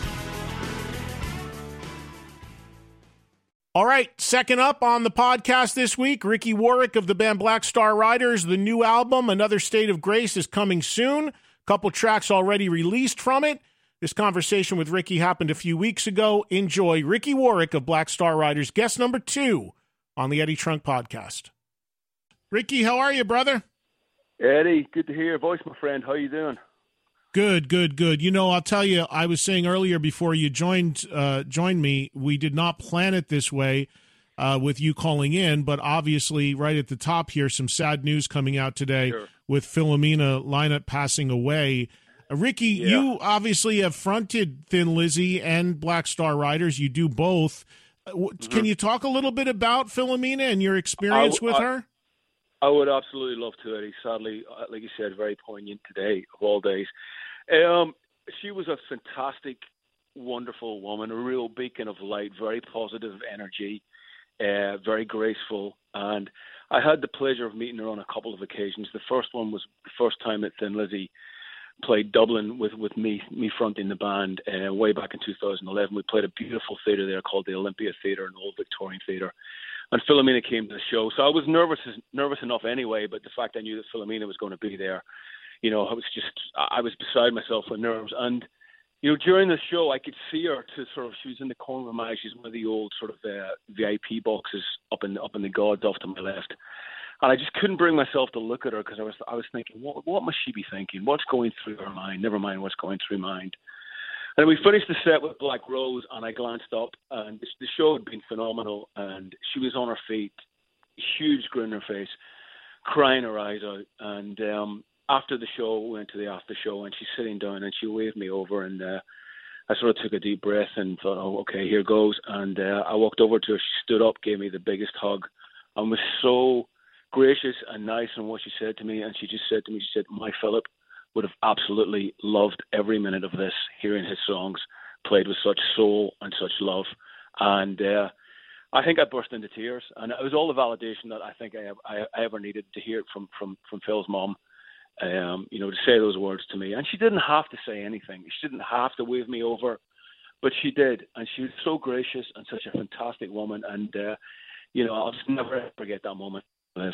Speaker 6: All right, second up on the podcast this week, Ricky Warwick of the band Black Star Riders. The new album, Another State of Grace, is coming soon. A couple tracks already released from it. This conversation with Ricky happened a few weeks ago. Enjoy Ricky Warwick of Black Star Riders, guest number two on the Eddie Trunk podcast. Ricky, how are you, brother?
Speaker 7: Eddie, good to hear your voice, my friend. How you doing?
Speaker 6: Good, good, good. You know, I'll tell you, I was saying earlier before you joined uh, joined me, we did not plan it this way uh, with you calling in, but obviously right at the top here, some sad news coming out today
Speaker 7: Sure.
Speaker 6: with Philomena Lynott passing away. Uh, Ricky,
Speaker 7: Yeah.
Speaker 6: you obviously have fronted Thin Lizzy and Black Star Riders. You do both. Uh, w-
Speaker 7: Mm-hmm.
Speaker 6: Can you talk a little bit about Philomena and your experience
Speaker 7: I-
Speaker 6: with
Speaker 7: I-
Speaker 6: her?
Speaker 7: I would absolutely love to, Eddie. Sadly, uh, like you said, very poignant today of all days. Um, she was a fantastic, wonderful woman, a real beacon of light, very positive energy, uh, very graceful. And I had the pleasure of meeting her on a couple of occasions. The first one was the first time that Thin Lizzy played Dublin with, with me, me fronting the band uh, way back in two thousand eleven. We played a beautiful theatre there called the Olympia Theatre, an old Victorian theatre. And Philomena came to the show. So I was nervous nervous enough anyway, but the fact I knew that Philomena was going to be there, you know, I was just, I was beside myself with nerves. And, you know, during the show, I could see her to sort of, she was in the corner of my eye. She's one of the old sort of uh, V I P boxes up in, up in the gods off to my left. And I just couldn't bring myself to look at her because I was, I was thinking, what, what must she be thinking? What's going through her mind? Never mind what's going through mind. And we finished the set with Black Rose, and I glanced up, and the show had been phenomenal, and she was on her feet, huge grin on her face, crying her eyes out. And um, after the show, we went to the after show, and she's sitting down, and she waved me over, and uh, I sort of took a deep breath and thought, oh, okay, here goes. And uh, I walked over to her. She stood up, gave me the biggest hug, and was so gracious and nice in what she said to me. And she just said to me, she said, my Philip would have absolutely loved every minute of this, hearing his songs played with such soul and such love. And uh, I think I burst into tears. And it was all the validation that I think I, I, I ever needed to hear it from, from, from Phil's mom. Um, you know, to say those words to me. And she didn't have to say anything. She didn't have to wave me over, but she did. And she was so gracious and such a fantastic woman. And, uh, you know, I'll just never forget that moment.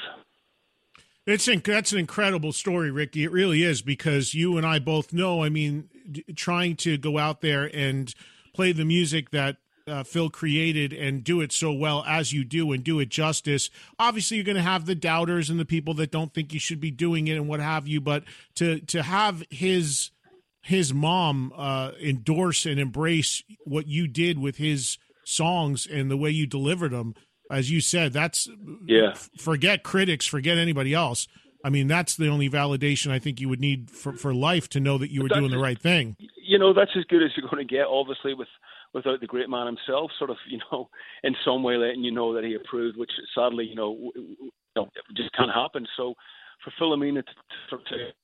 Speaker 6: It's inc- that's an incredible story, Ricky. It really is, because you and I both know, I mean, d- trying to go out there and play the music that Uh, Phil created and do it so well as you do and do it justice. Obviously, you're going to have the doubters and the people that don't think you should be doing it and what have you. But to to have his his mom uh, endorse and embrace what you did with his songs and the way you delivered them, as you said, that's
Speaker 7: yeah.
Speaker 6: Forget critics, forget anybody else. I mean, that's the only validation I think you would need for, for life to know that you were doing the right thing.
Speaker 7: You know, that's as good as you're going to get, obviously, with without the great man himself, sort of, you know, in some way letting you know that he approved, which sadly, you know, you know just can't happen. So for Philomena to, to sort of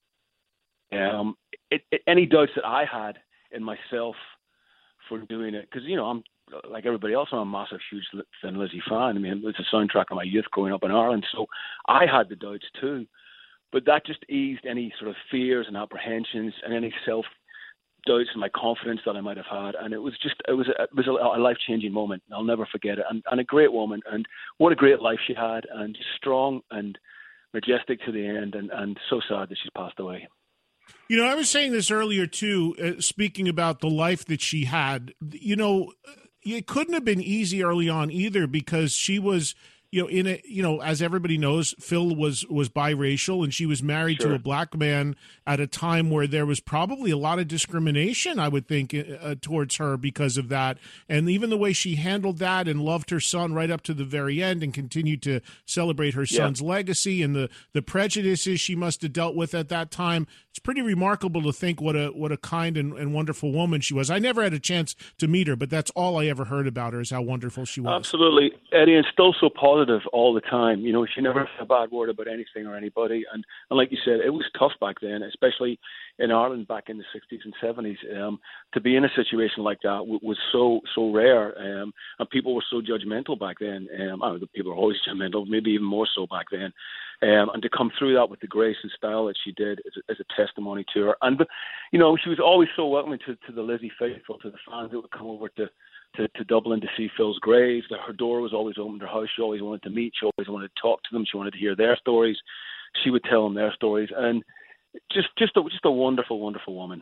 Speaker 7: say, um, it, it, any doubts that I had in myself for doing it, because, you know, I'm like everybody else, I'm a massive, huge Thin Lizzy fan. I mean, it's a soundtrack of my youth growing up in Ireland. So I had the doubts too, but that just eased any sort of fears and apprehensions and any self doubts and my confidence that I might have had, and it was just it was a, it was a, a life changing moment. I'll never forget it. And, and a great woman, and what a great life she had, and strong and majestic to the end, and, and so sad that she's passed away.
Speaker 6: You know, I was saying this earlier too, uh, speaking about the life that she had. You know, it couldn't have been easy early on either, because she was, you know, in a, you know, as everybody knows, Phil was was biracial, and she was married
Speaker 7: Sure.
Speaker 6: to a black man at a time where there was probably a lot of discrimination, I would think, uh, towards her because of that. And even the way she handled that and loved her son right up to the very end and continued to celebrate her
Speaker 7: Yeah.
Speaker 6: son's legacy, and the, the prejudices she must have dealt with at that time. It's pretty remarkable to think what a what a kind and, and wonderful woman she was. I never had a chance to meet her, but that's all I ever heard about her, is how wonderful she was.
Speaker 7: Absolutely, Eddie, and still so positive all the time. You know, she never said a bad word about anything or anybody. And, and like you said, it was tough back then, especially in Ireland back in the sixties and seventies. Um, to be in a situation like that w- was so so rare, um, and people were so judgmental back then. Um, I don't know, people were always judgmental, maybe even more so back then. Um, and to come through that with the grace and style that she did is a, is a testimony to her. And, you know, she was always so welcoming to, to the Lizzy faithful, to the fans that would come over to To, to Dublin to see Phil's grave. Her door was always open to her house. She always wanted to meet. She always wanted to talk to them. She wanted to hear their stories. She would tell them their stories. And just just a, just a wonderful, wonderful woman.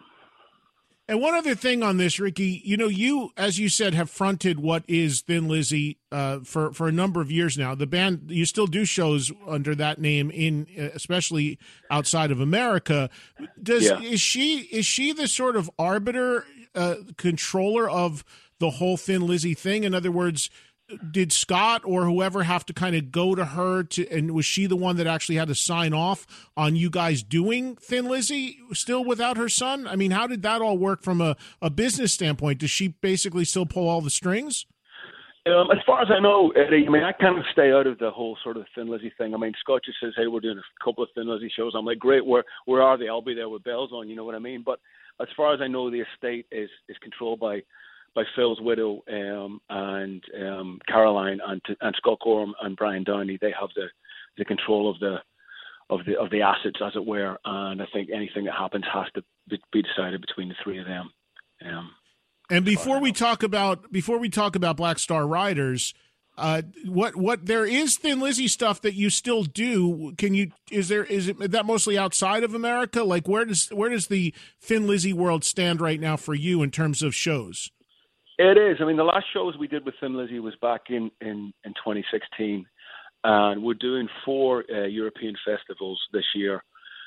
Speaker 6: And one other thing on this, Ricky, you know, you, as you said, have fronted what is Thin Lizzy uh, for, for a number of years now. The band, you still do shows under that name, in especially outside of America. Does
Speaker 7: Yeah.
Speaker 6: is she is she the sort of arbiter, uh, controller of the whole Thin Lizzy thing? In other words, did Scott or whoever have to kind of go to her to, and was she the one that actually had to sign off on you guys doing Thin Lizzy still without her son? I mean, how did that all work from a, a business standpoint? Does she basically still pull all the strings?
Speaker 7: Um, as far as I know, Eddie, I mean, I kind of stay out of the whole sort of Thin Lizzy thing. I mean, Scott just says, hey, we're doing a couple of Thin Lizzy shows. I'm like, great, where where are they? I'll be there with bells on, you know what I mean? But as far as I know, the estate is, is controlled by by Phil's widow um, and um, Caroline and, and Scott Gorham and Brian Downey. They have the, the control of the of the of the assets, as it were. And I think anything that happens has to be, be decided between the three of them. Um,
Speaker 6: and before we talk about before we talk about Black Star Riders, uh, what what there is Thin Lizzy stuff that you still do. Can you is there is it that mostly outside of America? Like where does where does the Thin Lizzy world stand right now for you in terms of shows?
Speaker 7: It is. I mean, the last shows we did with Thin Lizzy was back in, in, in twenty sixteen, and we're doing four uh, European festivals this year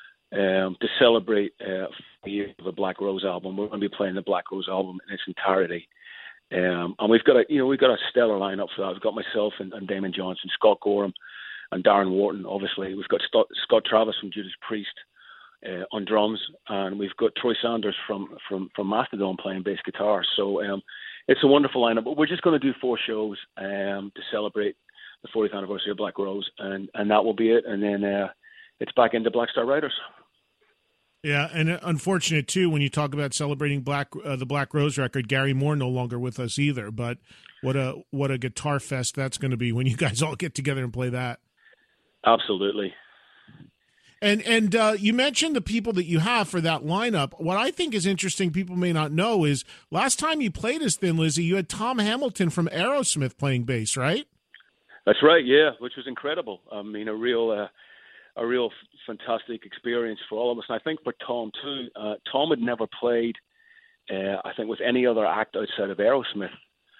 Speaker 7: um, to celebrate uh, the year of the Black Rose album. We're going to be playing the Black Rose album in its entirety, um, and we've got a you know we've got a stellar lineup for that. We've got myself and, and Damon Johnson, Scott Gorham, and Darren Wharton. Obviously, we've got Scott, Scott Travis from Judas Priest. uh, on drums, and we've got Troy Sanders from from from Mastodon playing bass guitar. So um, it's a wonderful lineup. But we're just going to do four shows um, to celebrate the fortieth anniversary of Black Rose, and and that will be it. And then uh, it's back into Black Star Riders.
Speaker 6: Yeah, and unfortunate too when you talk about celebrating Black uh, the Black Rose record. Gary Moore no longer with us either. But what a what a guitar fest that's going to be when you guys all get together and play that.
Speaker 7: Absolutely.
Speaker 6: And and uh, you mentioned the people that you have for that lineup. What I think is interesting, people may not know, is last time you played as Thin Lizzy, you had Tom Hamilton from Aerosmith playing bass, right?
Speaker 7: That's right, yeah, which was incredible. I mean, a real. Uh, A real f- fantastic experience for all of us, and I think for Tom too. Uh, Tom had never played, uh, I think, with any other act outside of Aerosmith,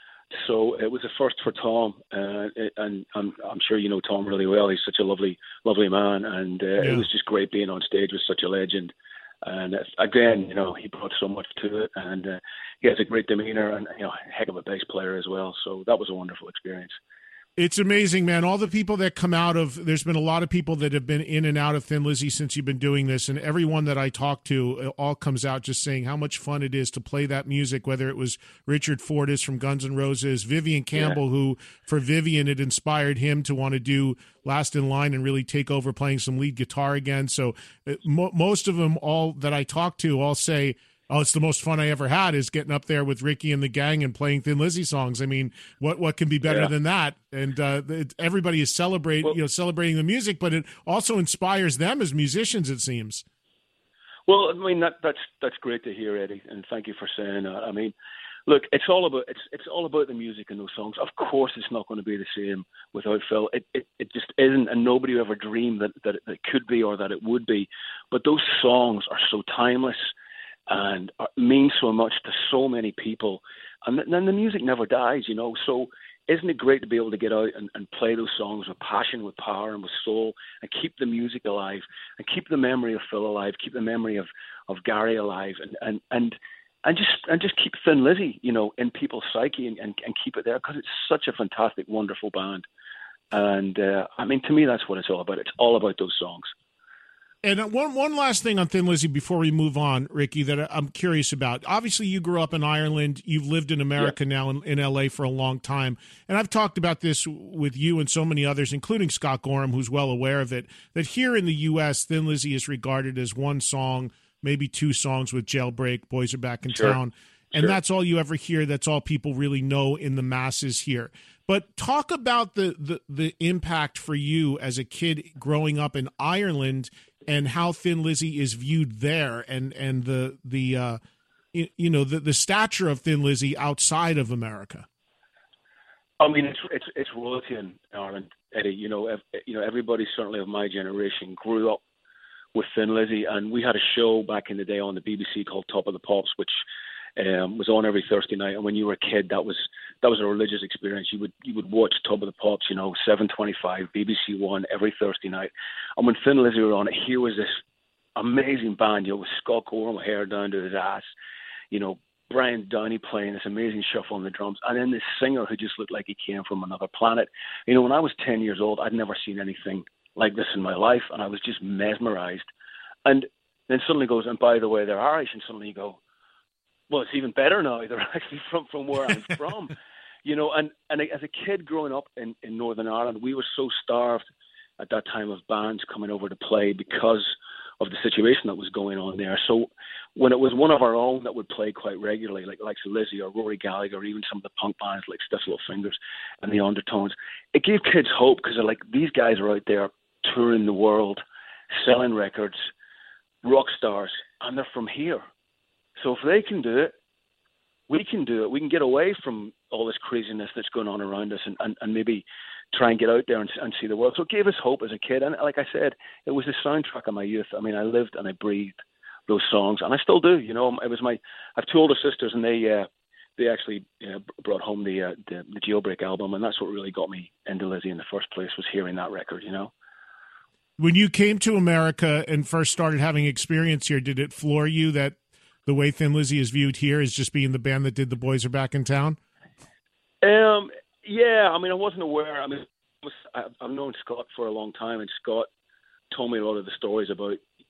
Speaker 7: so it was a first for Tom. Uh, and I'm, I'm sure you know Tom really well. He's such a lovely, lovely man, and uh,
Speaker 6: yeah.
Speaker 7: it was just great being on stage with such a legend. And uh, again, you know, he brought so much to it, and uh, he has a great demeanor, and you know, a heck of a bass player as well. So that was a wonderful experience.
Speaker 6: It's amazing, man. All the people that come out of, there's been a lot of people that have been in and out of Thin Lizzy since you've been doing this, and everyone that I talk to all comes out just saying how much fun it is to play that music, whether it was Richard Fortus from Guns N' Roses, Vivian Campbell, yeah. who for Vivian, it inspired him to want to do Last in Line and really take over playing some lead guitar again. So uh, mo- most of them, all that I talk to, all say, oh, it's the most fun I ever had is getting up there with Ricky and the gang and playing Thin Lizzy songs. I mean, what what can be better
Speaker 7: yeah.
Speaker 6: than that? And uh, it, everybody is celebrating, well, you know, celebrating the music, but it also inspires them as musicians, it seems.
Speaker 7: Well, I mean, that, that's that's great to hear, Eddie, and thank you for saying that. I mean, look, it's all about it's it's all about the music in those songs. Of course, it's not going to be the same without Phil. It it, it just isn't, and nobody ever dreamed that, that it could be or that it would be. But those songs are so timeless and mean so much to so many people, and then the music never dies, you know. So isn't it great to be able to get out and, and play those songs with passion, with power, and with soul, and keep the music alive, and keep the memory of Phil alive, keep the memory of, of Gary alive, and, and, and, and just and just keep Thin Lizzy, you know, in people's psyche, and, and, and keep it there, because it's such a fantastic, wonderful band. And uh, I mean, to me, that's what it's all about. It's all about those songs.
Speaker 6: And one one last thing on Thin Lizzy before we move on, Ricky, that I'm curious about. Obviously, you grew up in Ireland. You've lived in America yeah. now in, in L A for a long time. And I've talked about this with you and so many others, including Scott Gorham, who's well aware of it, that here in the U S, Thin Lizzy is regarded as one song, maybe two songs with Jailbreak, Boys Are Back in
Speaker 7: sure.
Speaker 6: Town. And sure. that's all you ever hear. That's all people really know in the masses here. But talk about the, the, the impact for you as a kid growing up in Ireland and how Thin Lizzy is viewed there, and and the the uh, you, you know the, the stature of Thin Lizzy outside of America.
Speaker 7: I mean, it's it's it's royalty in Ireland, Eddie. You know, ev- you know, everybody certainly of my generation grew up with Thin Lizzy, and we had a show back in the day on the B B C called Top of the Pops, which um, was on every Thursday night. And when you were a kid, that was that was a religious experience. You would you would watch Top of the Pops, you know, seven twenty-five, B B C One every Thursday night. And when Thin Lizzy were on it, here was this amazing band, you know, with Scott Gorham, hair down to his ass, you know, Brian Downey playing this amazing shuffle on the drums, and then this singer who just looked like he came from another planet. You know, when I was ten years old, I'd never seen anything like this in my life, and I was just mesmerized. And then suddenly goes, and by the way, they're Irish, and suddenly you go, well, it's even better now. They're actually from, from where I'm from. You know, and, and as a kid growing up in, in Northern Ireland, we were so starved at that time of bands coming over to play because of the situation that was going on there. So when it was one of our own that would play quite regularly, like like Lizzy or Rory Gallagher, or even some of the punk bands like Stiff Little Fingers and the Undertones, it gave kids hope, because like, these guys are out there touring the world, selling records, rock stars, and they're from here. So if they can do it, we can do it. We can get away from all this craziness that's going on around us, and, and, and maybe try and get out there and, and see the world. So it gave us hope as a kid. And like I said, it was the soundtrack of my youth. I mean, I lived and I breathed those songs, and I still do. You know, it was my, I have two older sisters, and they uh, they actually you know, brought home the, uh, the the Jailbreak album, and that's what really got me into Lizzy in the first place, was hearing that record, you know.
Speaker 6: When you came to America and first started having experience here, did it floor you that the way Thin Lizzy is viewed here is just being the band that did The Boys Are Back in Town?
Speaker 7: Um, yeah, I mean, I wasn't aware. I mean, I was, I've known Scott for a long time, and Scott told me a lot of the stories about,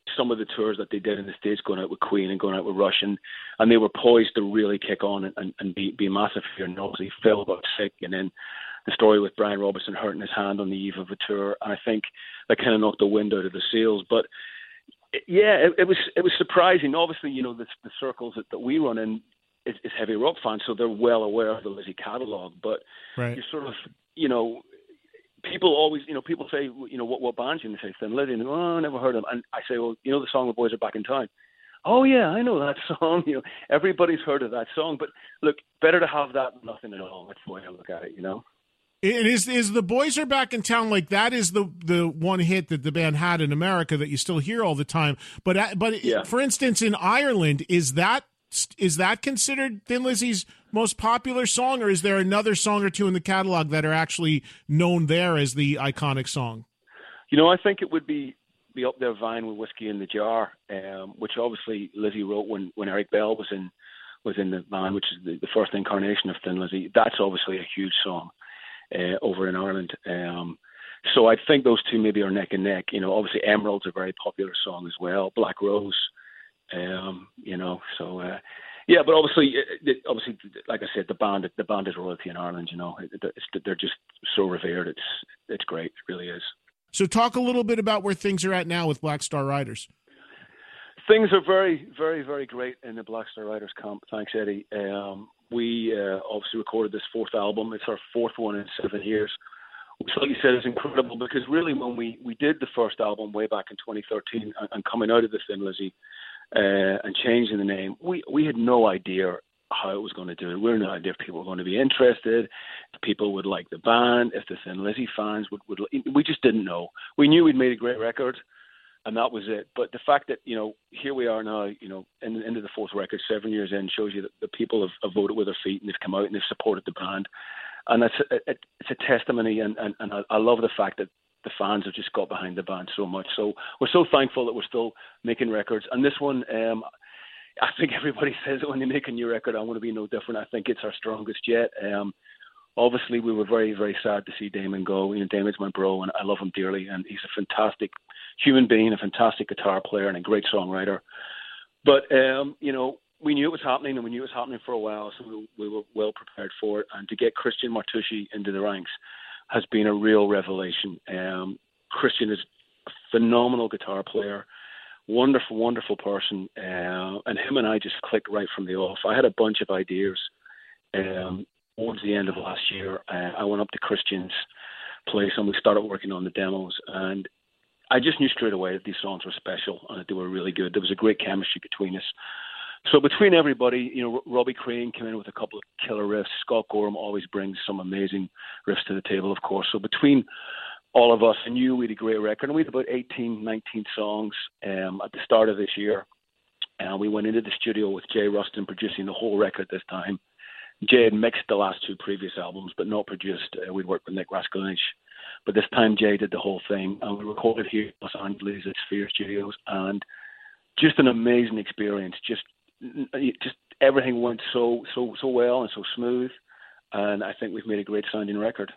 Speaker 7: some of the tours that they did in the States, going out with Queen and going out with Rush, and, and they were poised to really kick on and, and, and be, be massive here. And obviously Phil got sick, and then the story with Brian Robertson hurting his hand on the eve of a tour, and I think that kind of knocked the wind out of the sails. But yeah, it, it was it was surprising. Obviously, you know, the, the circles that, that we run in is, is heavy rock fans, so they're well aware of the Lizzie catalog. But
Speaker 6: right.
Speaker 7: you sort of, you know, people always, you know, people say, you know, what what bands you? And they say Thin Lizzy, and they go, oh, I never heard of them. And I say, well, you know, the song "The Boys Are Back in Town." Oh yeah, I know that song. You know, everybody's heard of that song. But look, better to have that than nothing at all. That's the way I look at it. You know.
Speaker 6: It is is the Boys Are Back in Town, like that is the the one hit that the band had in America that you still hear all the time. But but
Speaker 7: yeah.
Speaker 6: for instance, in Ireland, is that is that considered Thin Lizzy's most popular song, or is there another song or two in the catalog that are actually known there as the iconic song?
Speaker 7: You know, I think it would be be up there vying with Whiskey in the Jar, um, which obviously Lizzy wrote when, when Eric Bell was in was in the band, which is the, the first incarnation of Thin Lizzy. That's obviously a huge song. Uh, over in Ireland. Um, so I think those two maybe are neck and neck. You know, obviously Emerald's a very popular song as well. Black Rose, um, you know, so uh, yeah, but obviously, it, obviously, like I said, the band, the band is royalty in Ireland, you know, it, it's, they're just so revered. It's, it's great. It really is.
Speaker 6: So talk a little bit about where things are at now with Black Star Riders.
Speaker 7: Things are very, very, very great in the Black Star Riders camp. Thanks, Eddie. Um, we uh, obviously recorded this fourth album. It's our fourth one in seven years. Which, like you said, is incredible because really when we, we did the first album way back in twenty thirteen and, and coming out of the Thin Lizzy uh, and changing the name, we, we had no idea how it was going to do it. We had no idea if people were going to be interested, if people would like the band, if the Thin Lizzy fans would, would – we just didn't know. We knew we'd made a great record. And that was it. But the fact that, you know, here we are now, you know, in, into the fourth record, seven years in, shows you that the people have, have voted with their feet and they've come out and they've supported the band. And it's a, it, it's a testimony. And, and, and I, I love the fact that the fans have just got behind the band so much. So we're so thankful that we're still making records. And this one, um, I think everybody says that when they make a new record, I want to be no different. I think it's our strongest yet. Um, obviously, we were very, very sad to see Damon go. You know, Damon's my bro, and I love him dearly. And he's a fantastic human being, a fantastic guitar player, and a great songwriter. But, um, you know, we knew it was happening, and we knew it was happening for a while, so we, we were well prepared for it. And to get Christian Martucci into the ranks has been a real revelation. Um, Christian is a phenomenal guitar player, wonderful, wonderful person, uh, and him and I just clicked right from the off. I had a bunch of ideas um, towards the end of last year. Uh, I went up to Christian's place, and we started working on the demos, and I just knew straight away that these songs were special and that they were really good. There was a great chemistry between us. So between everybody, you know, Robbie Crane came in with a couple of killer riffs. Scott Gorham always brings some amazing riffs to the table, of course. So between all of us, I knew we had a great record. And we had about eighteen, nineteen songs um, at the start of this year. And we went into the studio with Jay Rustin producing the whole record this time. Jay had mixed the last two previous albums, but not produced. Uh, we'd worked with Nick Raskulinecz. But this time Jay did the whole thing, and we recorded here in Los Angeles at Sphere Studios, and just an amazing experience. Just, just everything went so, so, so well and so smooth, and I think we've made a great sounding record.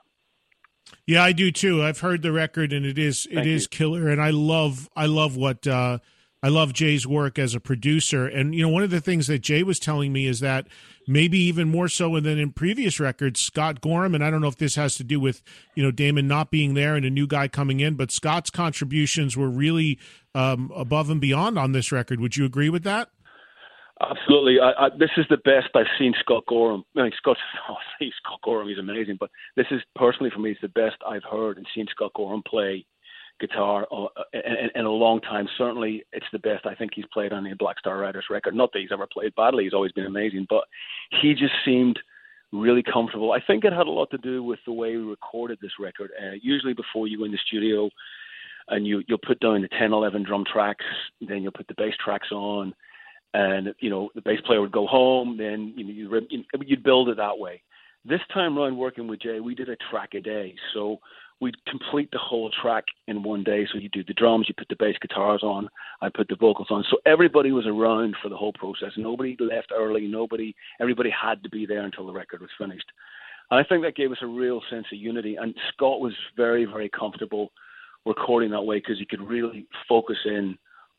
Speaker 6: Yeah, I do too. I've heard the record, and it is it
Speaker 7: Thank
Speaker 6: is
Speaker 7: you.
Speaker 6: killer. And I love I love what uh, I love Jay's work as a producer. And you know, one of the things that Jay was telling me is that maybe even more so than in previous records, Scott Gorham, and I don't know if this has to do with you know Damon not being there and a new guy coming in, but Scott's contributions were really um, above and beyond on this record. Would you agree with that?
Speaker 7: Absolutely. I, I, this is the best I've seen Scott Gorham. I mean, Scott, oh, Scott Gorham, he's amazing, but this is personally for me, it's the best I've heard and seen Scott Gorham play guitar uh, in, in a long time. Certainly, it's the best I think he's played on the Black Star Riders record. Not that he's ever played badly; he's always been amazing, but he just seemed really comfortable. I think it had a lot to do with the way we recorded this record. Uh, usually, before you go in the studio, and you you'll put down the ten, eleven drum tracks, then you'll put the bass tracks on. And, you know, the bass player would go home, then you know, you'd, you'd build it that way. This time around working with Jay, we did a track a day. So we'd complete the whole track in one day. So you do the drums, you put the bass guitars on, I put the vocals on. So everybody was around for the whole process. Nobody left early. Nobody, everybody had to be there until the record was finished. And I think that gave us a real sense of unity. And Scott was very, very comfortable recording that way because he could really focus in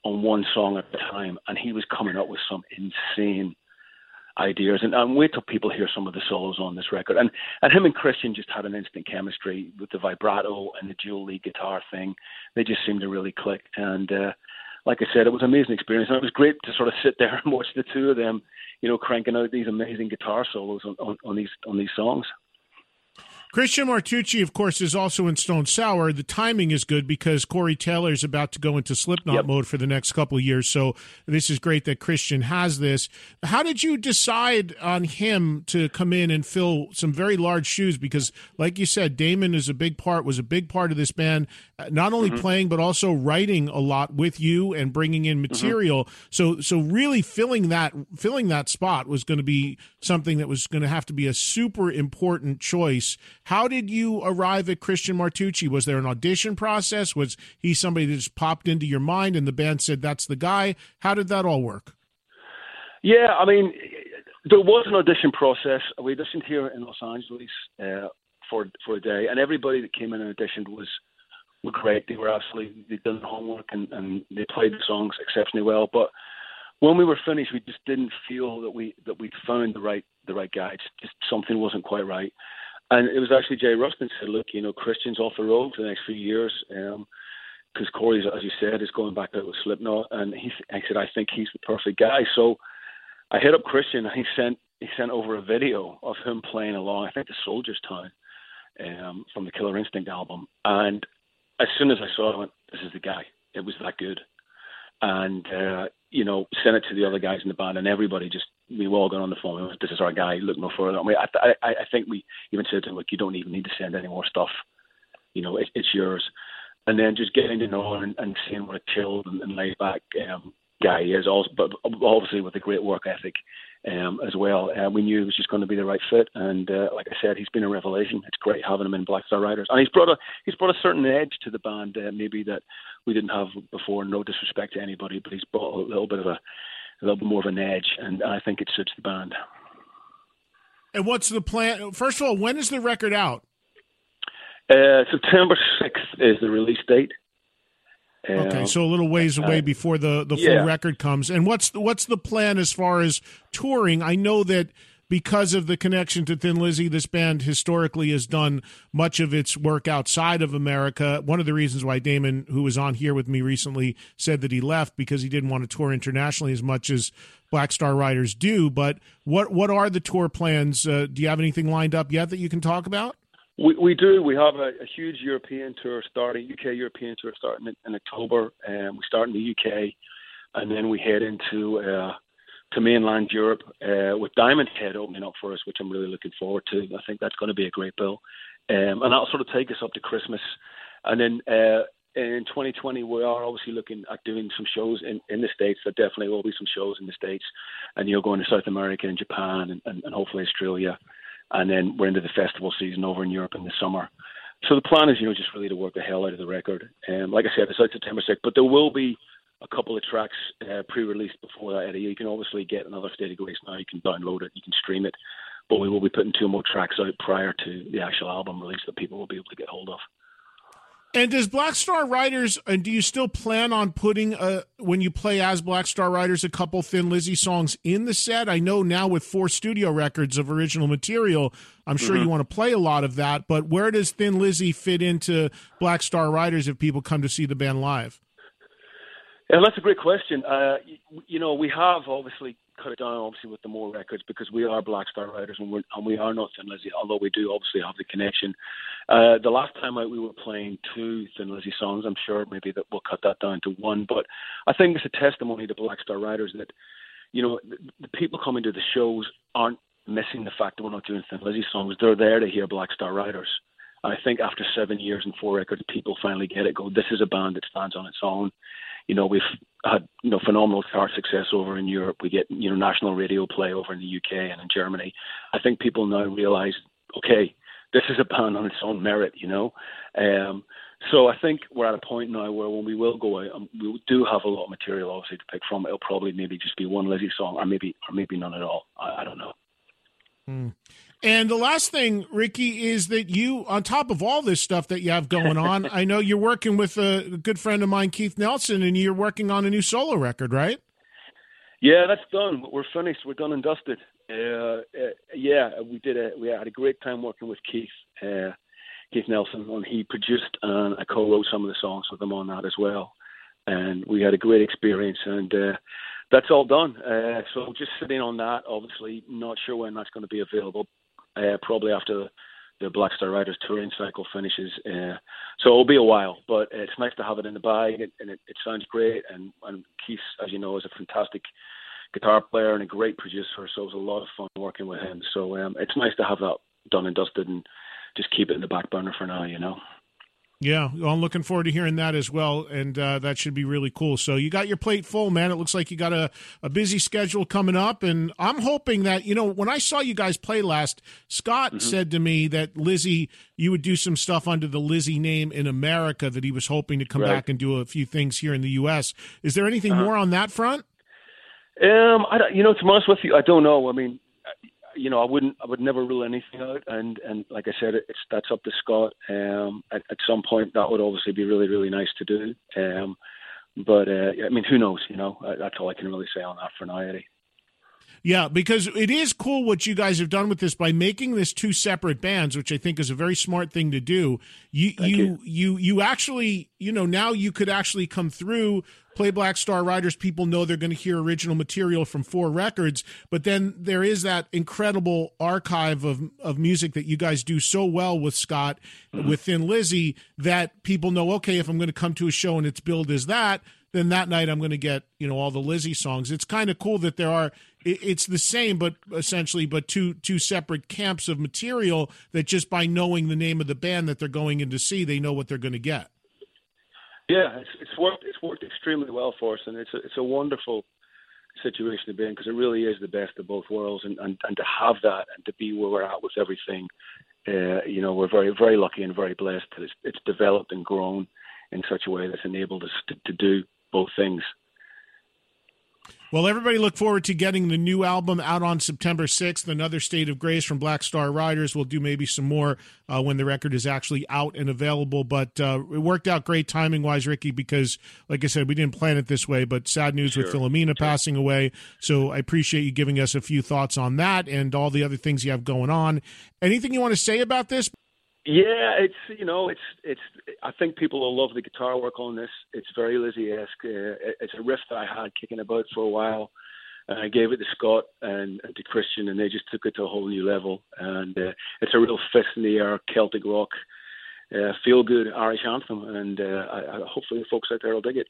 Speaker 7: on one song at a time, and he was coming up with some insane ideas. And, and wait till people hear some of the solos on this record. And and him and Christian just had an instant chemistry with the vibrato and the dual lead guitar thing. They just seemed to really click. And uh, like I said, it was an amazing experience. And it was great to sort of sit there and watch the two of them, you know, cranking out these amazing guitar solos on, on, on these on these songs.
Speaker 6: Christian Martucci, of course, is also in Stone Sour. The timing is good because Corey Taylor is about to go into Slipknot
Speaker 7: yep.
Speaker 6: mode for the next couple of years. So this is great that Christian has this. How did you decide on him to come in and fill some very large shoes? Because, like you said, Damon is a big part, was a big part of this band, not only mm-hmm. playing but also writing a lot with you and bringing in material. Mm-hmm. So, so really filling that filling that spot was going to be something that was going to have to be a super important choice. How did you arrive at Christian Martucci? Was there an audition process? Was he somebody that just popped into your mind and the band said, that's the guy? How did that all work?
Speaker 7: Yeah, I mean, there was an audition process. We auditioned here in Los Angeles uh, for for a day, and everybody that came in and auditioned was were great. They were absolutely, they'd done their homework, and, and they played the songs exceptionally well. But when we were finished, we just didn't feel that we that we'd found the right the right guy. Just, just something wasn't quite right. And it was actually Jay Ruskin said, look, you know, Christian's off the road for the next few years because um, Corey's, as you said, is going back out with Slipknot. And he, I said, I think he's the perfect guy. So I hit up Christian, and he sent he sent over a video of him playing along, I think, the Soldier's Town um, from the Killer Instinct album. And as soon as I saw it, I went, this is the guy. It was that good. And, uh, you know, sent it to the other guys in the band, and everybody just, we were all going on the phone. This is our guy. Look no further. I mean, I, I, I think we even said to him, look, you don't even need to send any more stuff. You know, it, it's yours. And then just getting to know him and, and seeing what a chilled and, and laid back um, guy he is, also, but obviously with a great work ethic um, as well. Uh, we knew it was just going to be the right fit. And uh, like I said, he's been a revelation. It's great having him in Black Star Riders, and he's brought a he's brought a certain edge to the band, uh, maybe that we didn't have before. No disrespect to anybody, but he's brought a little bit of a a little bit more of an edge, and I think it suits the band.
Speaker 6: And what's the plan? First of all, when is the record out?
Speaker 7: Uh, September sixth is the release date.
Speaker 6: Okay, so a little ways away uh, before the, the full
Speaker 7: yeah.
Speaker 6: record comes. And what's the, what's the plan as far as touring? I know that because of the connection to Thin Lizzy, this band historically has done much of its work outside of America. One of the reasons why Damon, who was on here with me recently, said that he left because he didn't want to tour internationally as much as Black Star Riders do. But what what are the tour plans? Uh, do you have anything lined up yet that you can talk about?
Speaker 7: We we do. We have a, a huge European tour starting, U K European tour starting in, in October. And we start in the U K, and then we head into uh, to mainland Europe uh, with Diamond Head opening up for us, which I'm really looking forward to. I think that's going to be a great bill. Um, and that'll sort of take us up to Christmas. And then uh, in twenty twenty, we are obviously looking at doing some shows in, in the States. There definitely will be some shows in the States. And, you know, going to South America and Japan and, and, and hopefully Australia. And then we're into the festival season over in Europe in the summer. So the plan is, you know, just really to work the hell out of the record. Um, like I said, it's out September sixth, but there will be a couple of tracks uh, pre-released before that, Eddie. You can obviously get another State of Grace now. You can download it. You can stream it. But we will be putting two more tracks out prior to the actual album release that people will be able to get hold of.
Speaker 6: And does Black Star Riders, and do you still plan on putting, a, when you play as Black Star Riders, a couple Thin Lizzy songs in the set? I know now with four studio records of original material, I'm sure mm-hmm. you want to play a lot of that, but where does Thin Lizzy fit into Black Star Riders if people come to see the band live?
Speaker 7: Yeah, that's a great question. Uh, you, you know, we have obviously cut it down, obviously, with the more records because we are Black Star Riders and, we're, and we are not Thin Lizzy, although we do obviously have the connection. Uh, the last time out we were playing two Thin Lizzy songs. I'm sure maybe that we'll cut that down to one, but I think it's a testimony to Black Star Riders that, you know, the, the people coming to the shows aren't missing the fact that we're not doing Thin Lizzy songs. They're there to hear Black Star Riders. And I think after seven years and four records, people finally get it, go, this is a band that stands on its own. You know, we've had, you know, phenomenal chart success over in Europe. We get, you know, national radio play over in the U K and in Germany. I think people now realize, okay, this is a band on its own merit, you know. Um, so I think we're at a point now where when we will go out, um, we do have a lot of material, obviously, to pick from. It'll probably maybe just be one Lizzy song or maybe or maybe none at all. I, I don't know.
Speaker 6: Mm. And the last thing, Ricky, is that you, on top of all this stuff that you have going on, I know you're working with a good friend of mine, Keith Nelson, and you're working on a new solo record, right?
Speaker 7: Yeah, that's done. We're finished. We're done and dusted. Uh, uh, yeah, we did. A, we had a great time working with Keith, uh, Keith Nelson, and he produced and I co-wrote some of the songs with him on that as well. And we had a great experience, and uh, that's all done. Uh, so just sitting on that, obviously, not sure when that's going to be available. Uh, probably after the, the Black Star Riders touring cycle finishes. Uh, so it'll be a while, but it's nice to have it in the bag, and, and it, it sounds great. And, and Keith, as you know, is a fantastic guitar player and a great producer, so it was a lot of fun working with him. So um, it's nice to have that done and dusted and just keep it in the back burner for now, you know.
Speaker 6: Yeah, well, I'm looking forward to hearing that as well, and uh, that should be really cool. So you got your plate full, man. It looks like you got a, a busy schedule coming up, and I'm hoping that, you know, when I saw you guys play last, Scott mm-hmm. said to me that Lizzie, you would do some stuff under the Lizzie name in America, that he was hoping to come right. back and do a few things here in the U S. Is there anything uh-huh. more on that front?
Speaker 7: Um, I don't, you know, to be honest with you, I don't know. I mean, you know, I wouldn't, I would never rule anything out, and, and like I said, it's that's up to Scott. Um, at, at some point, that would obviously be really, really nice to do. Um, but uh, I mean, who knows? You know, that's all I can really say on that for now, Eddie.
Speaker 6: Yeah, because it is cool what you guys have done with this by making this two separate bands, which I think is a very smart thing to do. You, you, you, you, you actually, you know, now you could actually come through, play Black Star Riders. People know they're going to hear original material from four records, but then there is that incredible archive of of music that you guys do so well with Scott, mm-hmm. with Thin Lizzy, that people know, okay, if I'm going to come to a show and it's billed as that, then that night I'm going to get, you know, all the Lizzy songs. It's kind of cool that there are, it's the same, but essentially, but two two separate camps of material that just by knowing the name of the band that they're going in to see, they know what they're going to get.
Speaker 7: Yeah, it's, it's worked. It's worked extremely well for us, and it's a, it's a wonderful situation to be in, because it really is the best of both worlds, and, and, and to have that and to be where we're at with everything, uh, you know, we're very very lucky and very blessed that it's, it's developed and grown in such a way that's enabled us to, to do both things.
Speaker 6: Well, everybody look forward to getting the new album out on September sixth, Another State of Grace from Black Star Riders. We'll do maybe some more uh, when the record is actually out and available. But uh, it worked out great timing-wise, Ricky, because, like I said, we didn't plan it this way, but sad news sure. with Philomena sure. passing away. So I appreciate you giving us a few thoughts on that and all the other things you have going on. Anything you want to say about this?
Speaker 7: Yeah, it's, you know, it's, it's, I think people will love the guitar work on this. It's very Lizzy-esque. Uh, it's a riff that I had kicking about for a while. And I gave it to Scott and, and to Christian, and they just took it to a whole new level. And uh, it's a real fist in the air, Celtic rock, uh, feel good Irish anthem. And uh, I, I, hopefully the folks out there will dig it.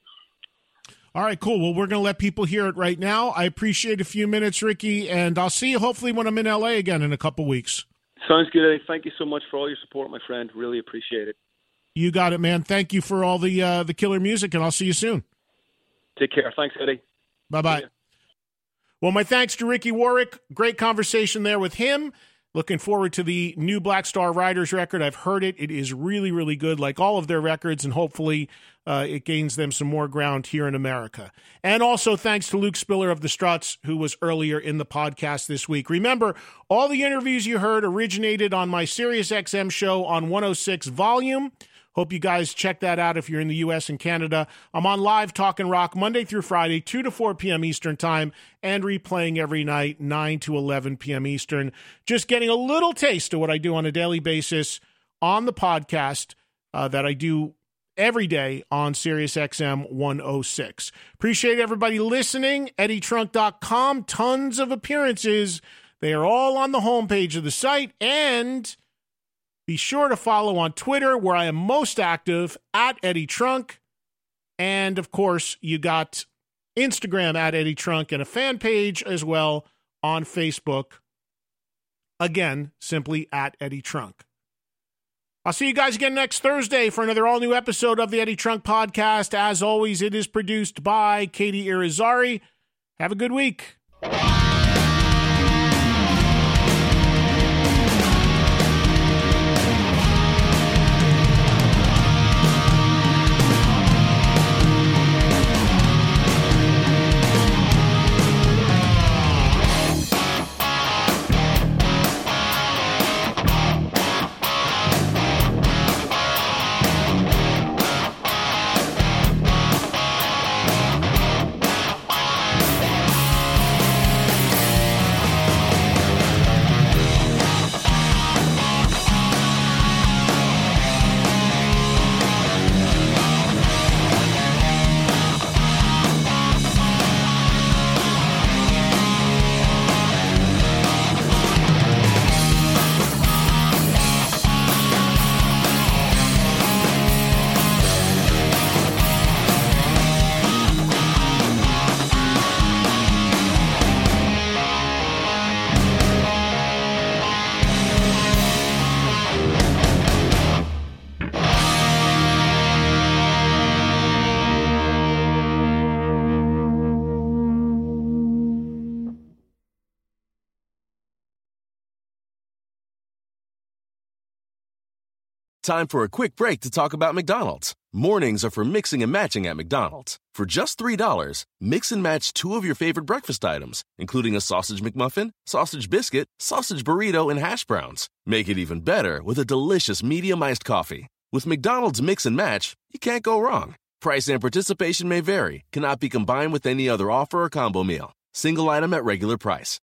Speaker 6: All right, cool. Well, we're going to let people hear it right now. I appreciate a few minutes, Ricky, and I'll see you hopefully when I'm in L A again in a couple weeks.
Speaker 7: Sounds good, Eddie. Thank you so much for all your support, my friend. Really appreciate it.
Speaker 6: You got it, man. Thank you for all the uh, the killer music, and I'll see you soon.
Speaker 7: Take care. Thanks, Eddie.
Speaker 6: Bye-bye. Well, my thanks to Ricky Warwick. Great conversation there with him. Looking forward to the new Black Star Riders record. I've heard it. It is really, really good, like all of their records, and hopefully uh, it gains them some more ground here in America. And also thanks to Luke Spiller of the Struts, who was earlier in the podcast this week. Remember, all the interviews you heard originated on my SiriusXM show on one oh six Volume. Hope you guys check that out if you're in the U S and Canada. I'm on Live Talkin' Rock Monday through Friday, two to four p.m. Eastern Time, and replaying every night, nine to eleven p.m. Eastern. Just getting a little taste of what I do on a daily basis on the podcast uh, that I do every day on SiriusXM one oh six. Appreciate everybody listening. Eddie Trunk dot com, tons of appearances. They are all on the homepage of the site, and be sure to follow on Twitter, where I am most active, at Eddie Trunk. And, of course, you got Instagram at Eddie Trunk and a fan page as well on Facebook. Again, simply at Eddie Trunk. I'll see you guys again next Thursday for another all-new episode of the Eddie Trunk Podcast. As always, it is produced by Katie Irizarry. Have a good week.
Speaker 8: Time for a quick break to talk about McDonald's. Mornings are for mixing and matching at McDonald's. For just three dollars, mix and match two of your favorite breakfast items, including a sausage McMuffin, sausage biscuit, sausage burrito, and hash browns. Make it even better with a delicious medium iced coffee. With McDonald's Mix and Match, you can't go wrong. Price and participation may vary, cannot be combined with any other offer or combo meal. Single item at regular price.